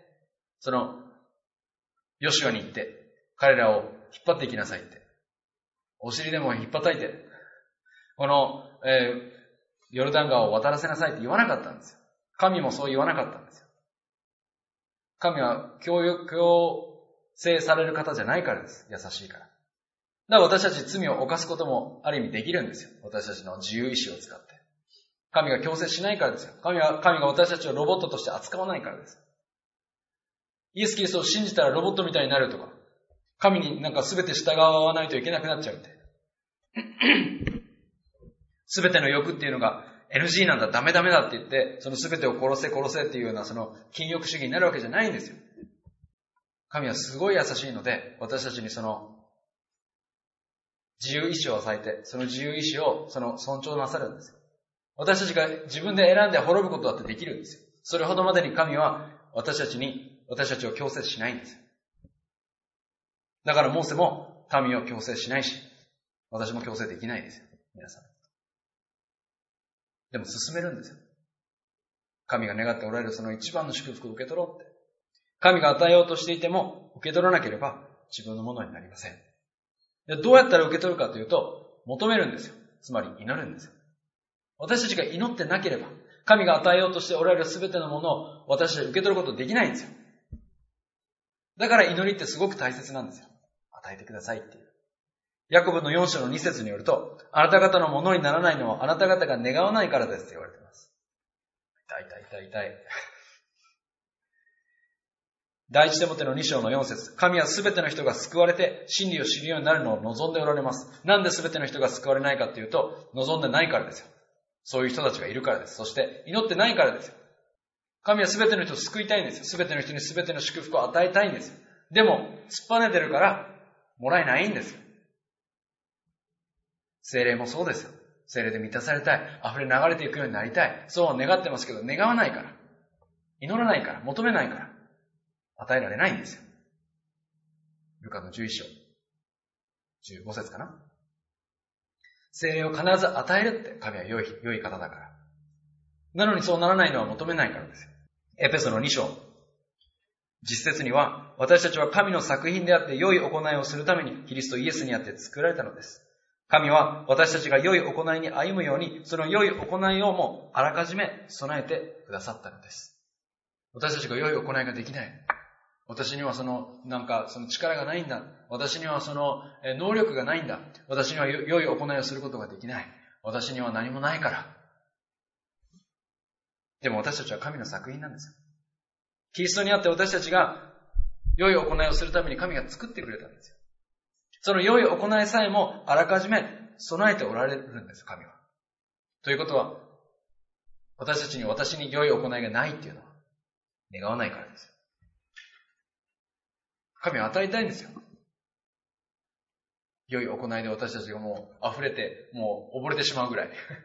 そのヨシュアに行って、彼らを引っ張っていきなさいって。お尻でも引っ叩いて、この、ヨルダン川を渡らせなさいって言わなかったんですよ。神もそう言わなかったんですよ。神は強制される方じゃないからです。優しいから。だから私たち罪を犯すこともある意味できるんですよ。私たちの自由意志を使って。神が強制しないからですよ。神が私たちをロボットとして扱わないからです。イエス・キリストを信じたらロボットみたいになるとか、神になんか全て従わないといけなくなっちゃうみたいな。全ての欲っていうのが NG なんだ、ダメだって言って、その全てを殺せっていうようなその禁欲主義になるわけじゃないんですよ。神はすごい優しいので、私たちにその自由意志を与えて、その自由意志をその尊重なさるんですよ。私たちが自分で選んで滅ぶことだってできるんですよ。それほどまでに神は私たちを強制しないんですよ。だからモーセも民を強制しないし、私も強制できないですよ。皆さん。でも進めるんですよ。神が願っておられるその一番の祝福を受け取ろうって。神が与えようとしていても受け取らなければ自分のものになりません。でどうやったら受け取るかというと、求めるんですよ。つまり祈るんですよ。私たちが祈ってなければ、神が与えようとしておられるすべてのものを私たちは受け取ることできないんですよ。だから祈りってすごく大切なんですよ。与えてくださいっていう。ヤコブの4章の2節によると、あなた方のものにならないのはあなた方が願わないからですって言われています。痛い。第一テモテの2章の4節、神はすべての人が救われて真理を知るようになるのを望んでおられます。なんですべての人が救われないかっていうと、望んでないからですよ。そういう人たちがいるからです。そして祈ってないからですよ。神はすべての人を救いたいんですよ。すべての人にすべての祝福を与えたいんですよ。でも、突っぱねてるから、もらえないんですよ。聖霊もそうですよ。聖霊で満たされたい。溢れ流れていくようになりたい。そう願ってますけど、願わないから。祈らないから。求めないから。与えられないんですよ。ルカの11章。15節かな。聖霊を必ず与えるって神は良い方だから。なのにそうならないのは求めないからですよ。エペソの2章。実節には、私たちは神の作品であって良い行いをするためにキリストイエスにあって作られたのです。神は私たちが良い行いに歩むように、その良い行いをもあらかじめ備えてくださったのです。私たちが良い行いができない。私にはその力がないんだ。私にはその能力がないんだ。私には良い行いをすることができない。私には何もないから。でも私たちは神の作品なんですよ。キリストにあって私たちが良い行いをするために神が作ってくれたんですよ。その良い行いさえもあらかじめ備えておられるんですよ、神は。ということは、私に良い行いがないっていうのは願わないからですよ。神は与えたいんですよ。良い行いで私たちがもう溢れて、もう溺れてしまうぐらい。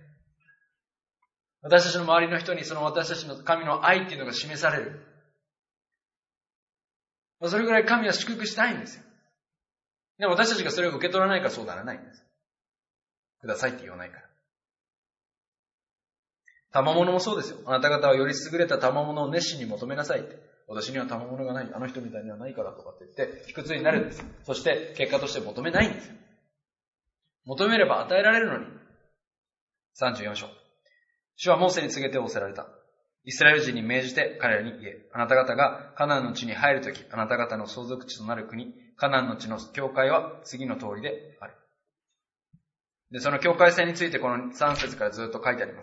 私たちの周りの人にその私たちの神の愛っていうのが示される。それぐらい神は祝福したいんですよ。でも私たちがそれを受け取らないからそうならないんです。くださいって言わないから。賜物もそうですよ。あなた方はより優れた賜物を熱心に求めなさいって。私には賜物がない。あの人みたいにはないからとかって言って、卑屈になるんですよ。そして結果として求めないんですよ。求めれば与えられるのに。34章。主はモーセに告げて仰せられた。イスラエル人に命じて彼らに言え。あなた方がカナンの地に入るとき、あなた方の相続地となる国、カナンの地の境界は次の通りである。で、その境界線についてこの3節からずっと書いてあります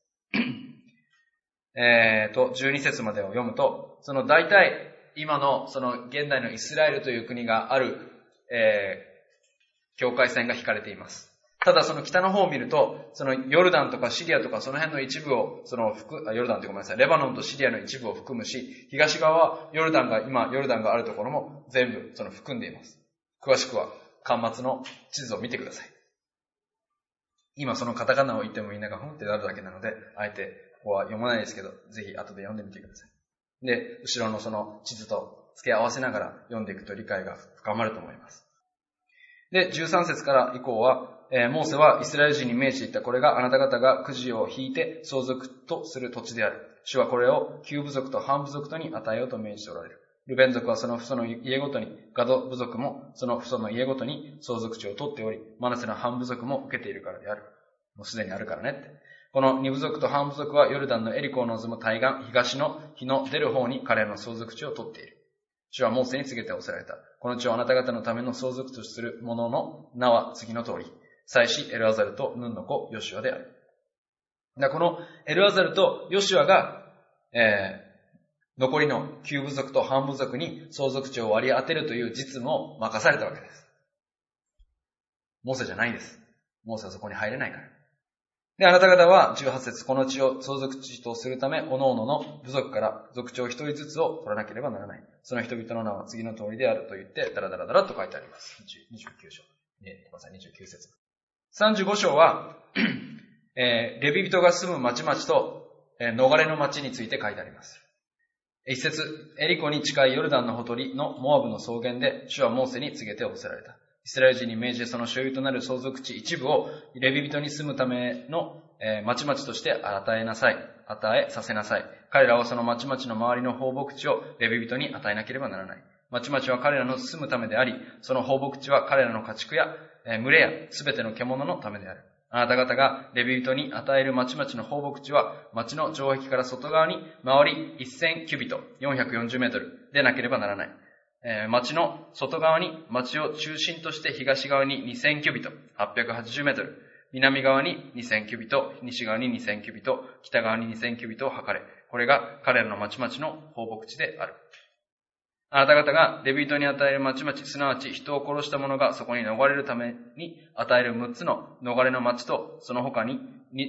。12節までを読むと、その大体今のその現代のイスラエルという国がある、境界線が引かれています。ただその北の方を見ると、そのヨルダンとかシリアとかその辺の一部を、ヨルダンってごめんなさい、レバノンとシリアの一部を含むし、東側はヨルダンがあるところも全部その含んでいます。詳しくは巻末の地図を見てください。今そのカタカナを言ってもみんながふんってなるだけなので、あえてここは読まないですけど、ぜひ後で読んでみてください。で、後ろのその地図と付け合わせながら読んでいくと理解が深まると思います。で、13節から以降は、モーセはイスラエル人に命じていった。これがあなた方がくじを引いて相続とする土地である。主はこれを9部族と半部族とに与えようと命じておられる。ルベン族はその父祖の家ごとに、ガド部族もその父祖の家ごとに相続地を取っており、マナセの半部族も受けているからである。もうすでにあるからねって。この2部族と半部族はヨルダンのエリコを望む対岸、東の日の出る方に彼らの相続地を取っている。主はモーセに告げて仰せられた。この地をあなた方のための相続とする者の名は次の通り。祭司エルアザルとヌンの子ヨシュアである。このエルアザルとヨシュアが、残りの9部族と半部族に相続地を割り当てるという実務を任されたわけです。モーセじゃないんです。モーセはそこに入れないから。で、あなた方は18節、この地を相続地とするため、各々の部族から族長一人ずつを取らなければならない。その人々の名は次の通りであると言って、ダラダラダラと書いてあります。29章。29節。35章は、レビ人が住む町々と、逃れの町について書いてあります。一節、エリコに近いヨルダンのほとりのモアブの草原で、主はモーセに告げて仰せられた。イスラエル人に命じてその所有となる相続地一部をレビ人に住むための町々として与えさせなさい。彼らはその町々の周りの放牧地をレビ人に与えなければならない。町々は彼らの住むためであり、その放牧地は彼らの家畜や群れやすべての獣のためである。あなた方がレビ人に与える町々の放牧地は、町の城壁から外側に周り1000キュビト、440メートルでなければならない。町の外側に、町を中心として東側に2000キュビト、880メートル、南側に2000キュビト、西側に2000キュビト、北側に2000キュビトを測れ。これが彼らの町々の放牧地である。あなた方がレビ人に与える町々、すなわち人を殺した者がそこに逃れるために与える6つの逃れの町と、その他に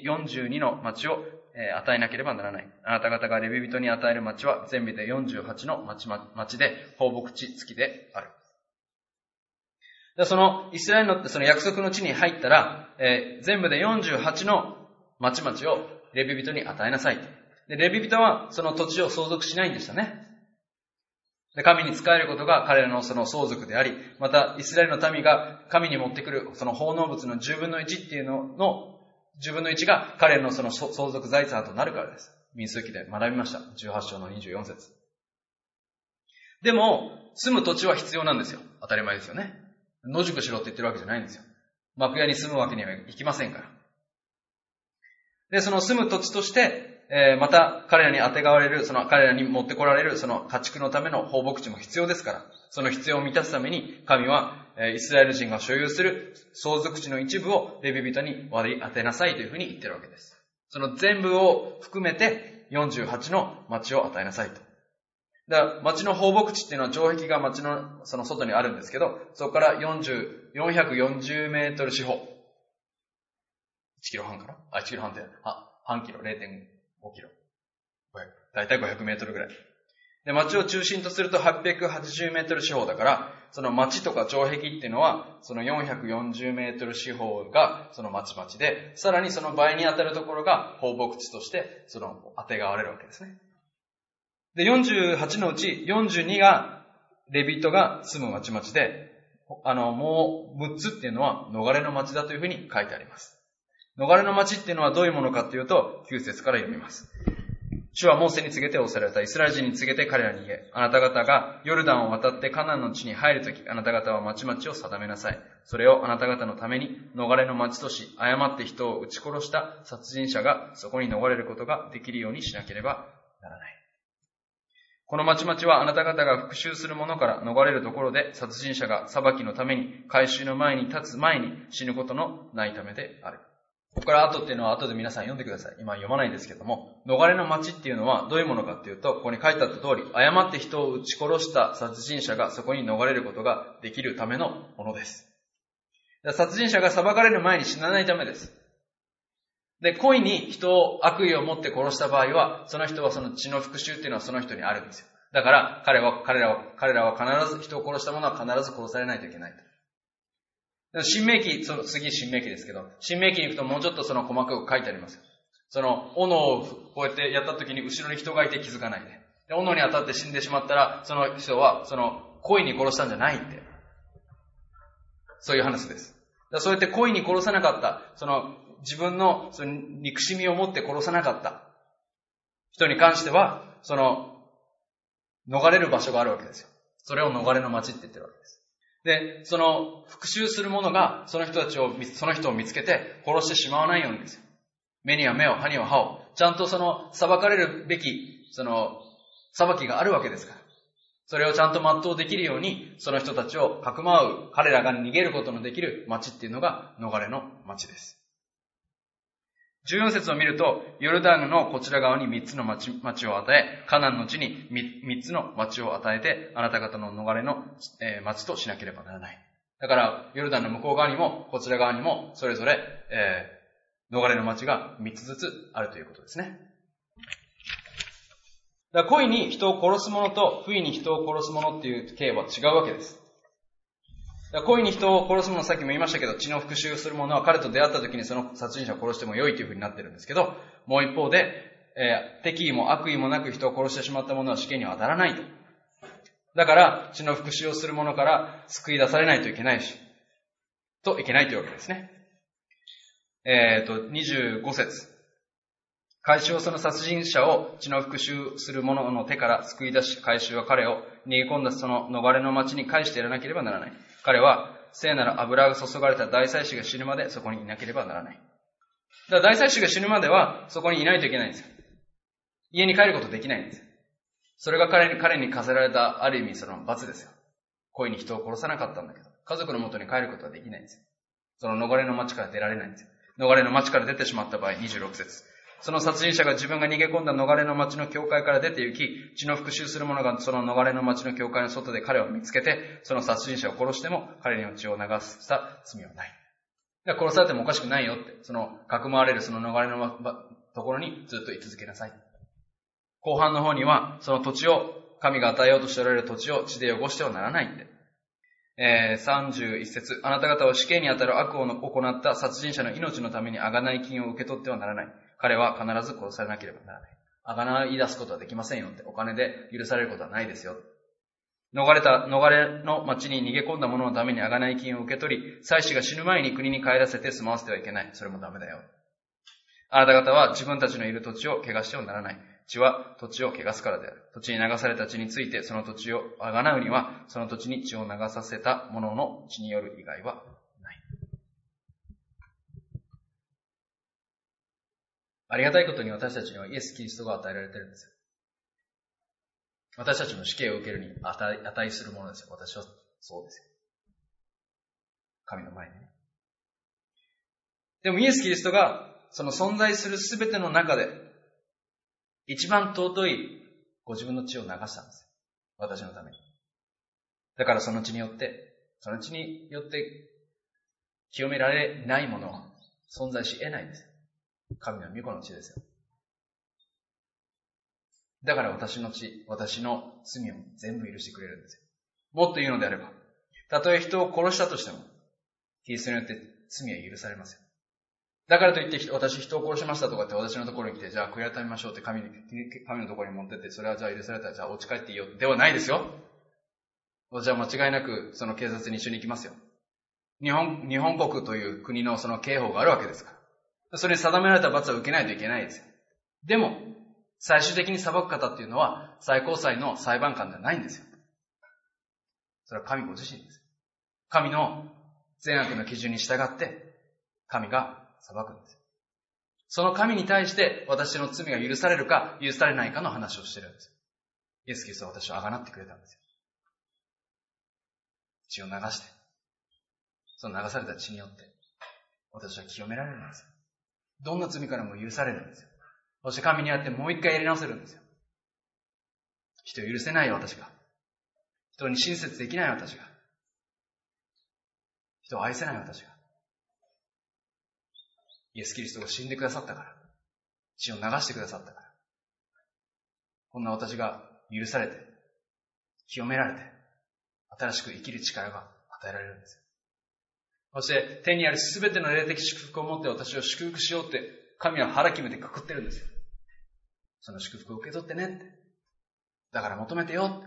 42の町を与えなければならない。あなた方がレビ人に与える町は全部で48の町で放牧地付きである。そのイスラエルのその約束の地に入ったら、全部で48の町々をレビ人に与えなさい。で、レビ人はその土地を相続しないんでしたね。で、神に仕えることが彼らのその相続であり、またイスラエルの民が神に持ってくるその奉納物の10分の1っていうのの10分の1が彼らのその相続財産となるからです。民数記で学びました。18章の24節。でも、住む土地は必要なんですよ。当たり前ですよね。野宿しろって言ってるわけじゃないんですよ。幕屋に住むわけにはいきませんから。で、その住む土地として、また彼らに当てがわれる、その彼らに持ってこられるその家畜のための放牧地も必要ですから、その必要を満たすために神はイスラエル人が所有する相続地の一部をレビ人に割り当てなさいというふうに言ってるわけです。その全部を含めて48の町を与えなさいと。 だから町の放牧地っていうのは城壁が町のその外にあるんですけど、そこから440メートル四方。1キロ半かな1キロ半って、半キロ、0.5キロ。だいたい500メートルぐらい。で、町を中心とすると880メートル四方だから、その町とか城壁っていうのは、その440メートル四方がその町々で、さらにその倍に当たるところが放牧地として、その当てがわれるわけですね。で、48のうち42がレビトが住む町々で、もう6つっていうのは逃れの町だというふうに書いてあります。逃れの町っていうのはどういうものかっていうと、9節から読みます。主はモーセに告げて仰せられた。イスラエル人に告げて彼らに言え。あなた方がヨルダンを渡ってカナンの地に入るとき、あなた方は町々を定めなさい。それをあなた方のために逃れの町とし、誤って人を撃ち殺した殺人者がそこに逃れることができるようにしなければならない。この町々はあなた方が復讐する者から逃れるところで、殺人者が裁きのために回収の前に立つ前に死ぬことのないためである。ここから後っていうのは後で皆さん読んでください。今読まないんですけども、逃れの町っていうのはどういうものかっていうと、ここに書いてあった通り、誤って人を撃ち殺した殺人者がそこに逃れることができるためのものです。殺人者が裁かれる前に死なないためです。で、故意に人を悪意を持って殺した場合は、その人はその血の復讐っていうのはその人にあるんですよ。だから、彼らは必ず、人を殺した者は必ず殺されないといけないと。新明記、次新明記ですけど、新明記に行くともうちょっとその細かく書いてあります。その、斧をこうやってやった時に後ろに人がいて気づかないで。で、斧に当たって死んでしまったら、その人は、故意に殺したんじゃないって。そういう話です。そうやって故意に殺さなかった、自分の憎しみを持って殺さなかった人に関しては、逃れる場所があるわけですよ。それを逃れの町って言ってるわけです。で、復讐する者がその人を見つけて殺してしまわないようにですよ。目には目を、歯には歯を。ちゃんと裁かれるべき、裁きがあるわけですから。それをちゃんと全うできるように、その人たちをかくまう、彼らが逃げることのできる町っていうのが逃れの町です。14節を見ると、ヨルダンのこちら側に3つの町を与え、カナンの地に3つの町を与えて、あなた方の逃れの町としなければならない。だから、ヨルダンの向こう側にも、こちら側にも、それぞれ、逃れの町が3つずつあるということですね。だから故意に人を殺す者と不意に人を殺す者っていう刑は違うわけです。故意に人を殺す者、さっきも言いましたけど、血の復讐する者は彼と出会った時にその殺人者を殺しても良いという風になってるんですけど、もう一方で、敵意も悪意もなく人を殺してしまった者は死刑には当たらないと。だから、血の復讐をする者から救い出されないといけないというわけですね。25節。回収はその殺人者を血の復讐する者の手から救い出し、回収は彼を逃げ込んだその逃れの町に返してやらなければならない。彼は聖なる油が注がれた大祭司が死ぬまでそこにいなければならない。だから大祭司が死ぬまではそこにいないといけないんですよ。家に帰ることできないんですよ。それが彼に課せられたある意味罰ですよ。故意に人を殺さなかったんだけど、家族の元に帰ることはできないんですよ。その逃れの町から出られないんですよ。逃れの町から出てしまった場合、26節。その殺人者が自分が逃げ込んだ逃れの町の境界から出て行き、血の復讐する者がその逃れの町の境界の外で彼を見つけて、その殺人者を殺しても彼の血を流した罪はない。だから殺されてもおかしくないよって、かくまわれるその逃れのところにずっと居続けなさい。後半の方には、その土地を、神が与えようとしておられる土地を血で汚してはならないって。31節。あなた方は死刑にあたる悪を行った殺人者の命のために贖い金を受け取ってはならない。彼は必ず殺されなければならない。贖い出すことはできませんよって。お金で許されることはないですよ。逃れの町に逃げ込んだ者のために贖い金を受け取り、祭司が死ぬ前に国に帰らせて住まわせてはいけない。それもダメだよ。あなた方は自分たちのいる土地を汚してはならない。血は土地を汚すからである。土地に流された血についてその土地を贖うには、その土地に血を流させた者の血による以外はない。ありがたいことに私たちにはイエス・キリストが与えられているんですよ。私たちも死刑を受けるに値するものですよ。私はそうですよ。神の前にね。でもイエス・キリストがその存在するすべての中で一番尊いご自分の血を流したんですよ。 私のために。だからその血によって清められないものは存在し得ないんです。神の御子の血ですよ。だから私の罪を全部許してくれるんですよ。もっと言うのであれば、たとえ人を殺したとしても、キリストによって罪は許されますよ。だからといって私人を殺しましたとかって私のところに来て、じゃあ悔い改めましょうって神のところに持ってって、それはじゃあ許されたらじゃあお家帰っていいよではないですよ。私は間違いなくその警察に一緒に行きますよ。日本国という国のその刑法があるわけですから。それに定められた罰は受けないといけないですよ。でも、最終的に裁く方っていうのは最高裁の裁判官ではないんですよ。それは神ご自身です。神の善悪の基準に従って神が裁くんです。その神に対して私の罪が許されるか許されないかの話をしているんですよ。イエス・キリストは私を贖ってくれたんですよ。血を流して、その流された血によって私は清められるんですよ。どんな罪からも許されるんですよ。そして神にあってもう一回やり直せるんですよ。人を許せない私が、人に親切できない私が、人を愛せない私が、イエス・キリストが死んでくださったから、血を流してくださったから、こんな私が許されて、清められて、新しく生きる力が与えられるんですよ。そして天にあるすべての霊的祝福を持って私を祝福しようって神は腹決めてくくってるんですよ。その祝福を受け取ってねって。だから求めてよって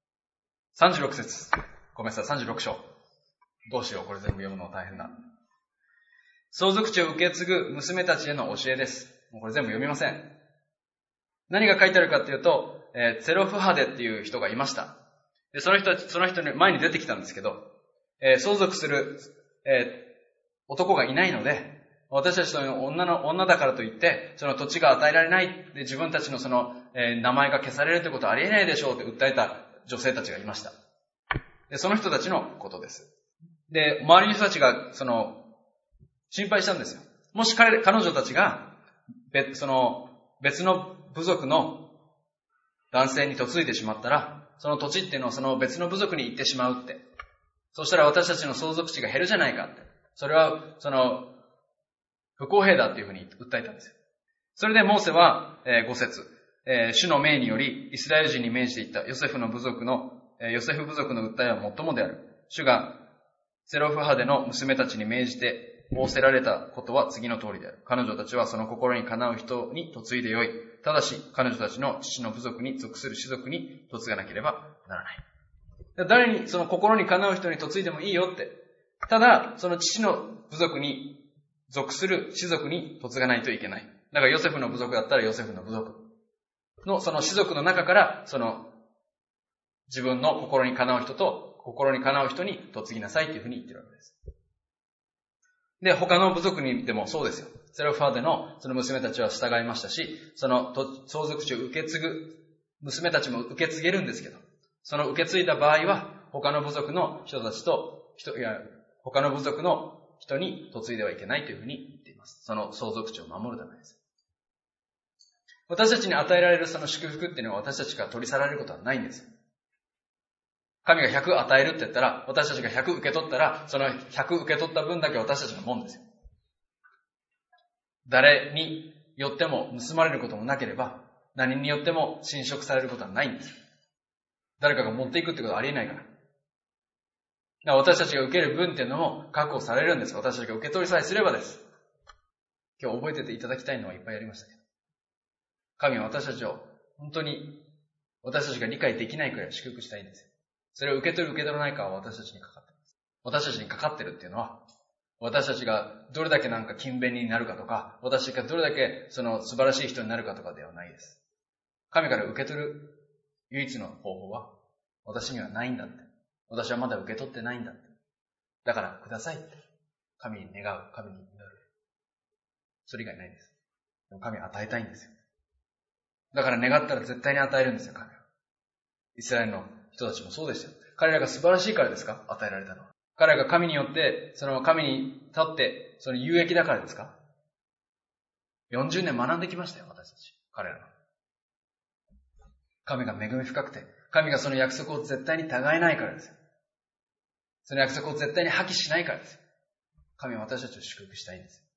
。36節。ごめんなさい、36章。どうしよう、これ全部読むのは大変だ。相続地を受け継ぐ娘たちへの教えです。もうこれ全部読みません。何が書いてあるかっていうと、ツェロフハデっていう人がいました。でその人の前に出てきたんですけど、相続する、男がいないので、私たちの女だからといって、その土地が与えられない、で自分たちのその、名前が消されるということはありえないでしょうって訴えた女性たちがいました。でその人たちのことです。で、周りの人たちが、心配したんですよ。もし彼女たちが、別の部族の男性に嫁いでしまったら、その土地っていうのをその別の部族に行ってしまうって。そしたら私たちの相続地が減るじゃないかって。それは、不公平だっていうふうに訴えたんですよ。それでモーセは、5節、主の命により、イスラエル人に命じていったヨセフ部族の訴えは最もである。主が、セロフハデの娘たちに命じて仰せられたことは次の通りである。彼女たちはその心にかなう人に嫁いでよい。ただし、彼女たちの父の部族に属する氏族に嫁がなければならない。誰にその心にかなう人に嫁いでもいいよって。ただ、その父の部族に属する氏族に嫁がないといけない。だからヨセフの部族だったらヨセフの部族のその氏族の中から自分の心にかなう人に嫁ぎなさいというふうに言ってるわけです。で、他の部族にでもそうですよ。セロフハデのその娘たちは従いましたし、その相続地を受け継ぐ娘たちも受け継げるんですけど、その受け継いだ場合は他の部族の人に嫁いではいけないというふうに言っています。その相続地を守るためです。私たちに与えられるその祝福っていうのは私たちから取り去られることはないんです。神が100与えるって言ったら、私たちが100受け取ったら、その100受け取った分だけ私たちのもんですよ。誰によっても盗まれることもなければ、何によっても侵食されることはないんです。誰かが持っていくってことはありえないから。だから私たちが受ける分っていうのも確保されるんです。私たちが受け取りさえすればです。今日覚えてていただきたいのはいっぱいありましたけど。神は私たちを本当に私たちが理解できないくらい祝福したいんですよ。それを受け取る受け取らないかは私たちにかかっています。私たちにかかってるっていうのは、私たちがどれだけ勤勉になるかとか、私たちがどれだけ素晴らしい人になるかとかではないです。神から受け取る唯一の方法は、私にはないんだって。私はまだ受け取ってないんだって。だからくださいって。神に願う、神に祈る。それ以外ないです。でも神は与えたいんですよ。だから願ったら絶対に与えるんですよ、神は。イスラエルの人たちもそうでしたよ。彼らが素晴らしいからですか？与えられたのは。彼らが神によって、神に立って、有益だからですか？40年学んできましたよ、私たち。彼らは。神が恵み深くて、 神がその約束を絶対に違えないからですよ。その約束を絶対に破棄しないからですよ。神は私たちを祝福したいんですよ。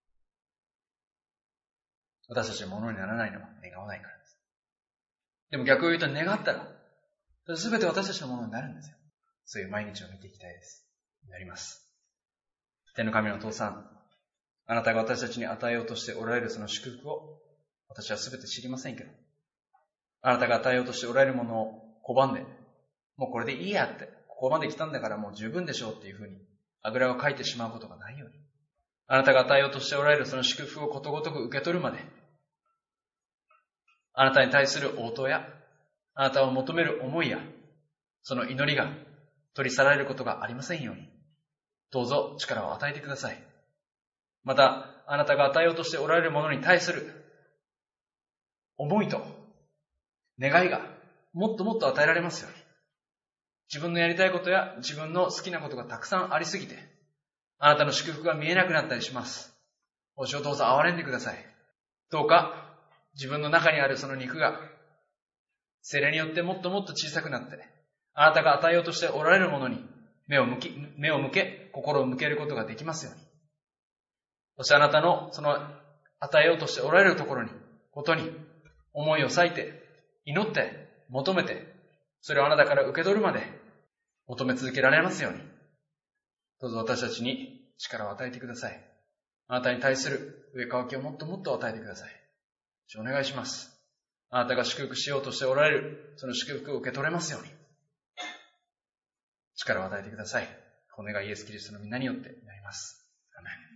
私たちのものにならないのは願わないからです。でも逆を言うと願ったら、すべて私たちのものになるんですよ。そういう毎日を見ていきたいです。なります。天の神のお父さん、あなたが私たちに与えようとしておられるその祝福を私はすべて知りませんけど、あなたが与えようとしておられるものを拒んで、もうこれでいいやって、ここまで来たんだからもう十分でしょうっていうふうにあぐらをかいてしまうことがないように、あなたが与えようとしておられるその祝福をことごとく受け取るまで、あなたに対する応答や、あなたを求める思いや、その祈りが取り去られることがありませんように、どうぞ力を与えてください。また、あなたが与えようとしておられるものに対する思いと願いがもっともっと与えられますように。自分のやりたいことや自分の好きなことがたくさんありすぎて、あなたの祝福が見えなくなったりします。お主をどうぞ憐れんでください。どうか自分の中にあるその肉が聖霊によってもっともっと小さくなって、あなたが与えようとしておられるものに目を向け、心を向けることができますように。そしてあなたのその与えようとしておられるところに、ことに思いを割いて、祈って、求めて、それをあなたから受け取るまで求め続けられますように。どうぞ私たちに力を与えてください。あなたに対する上かわきをもっともっと与えてください。お願いします。あなたが祝福しようとしておられる、その祝福を受け取れますように。力を与えてください。お願いイエス・キリストの皆によってなります。アメン。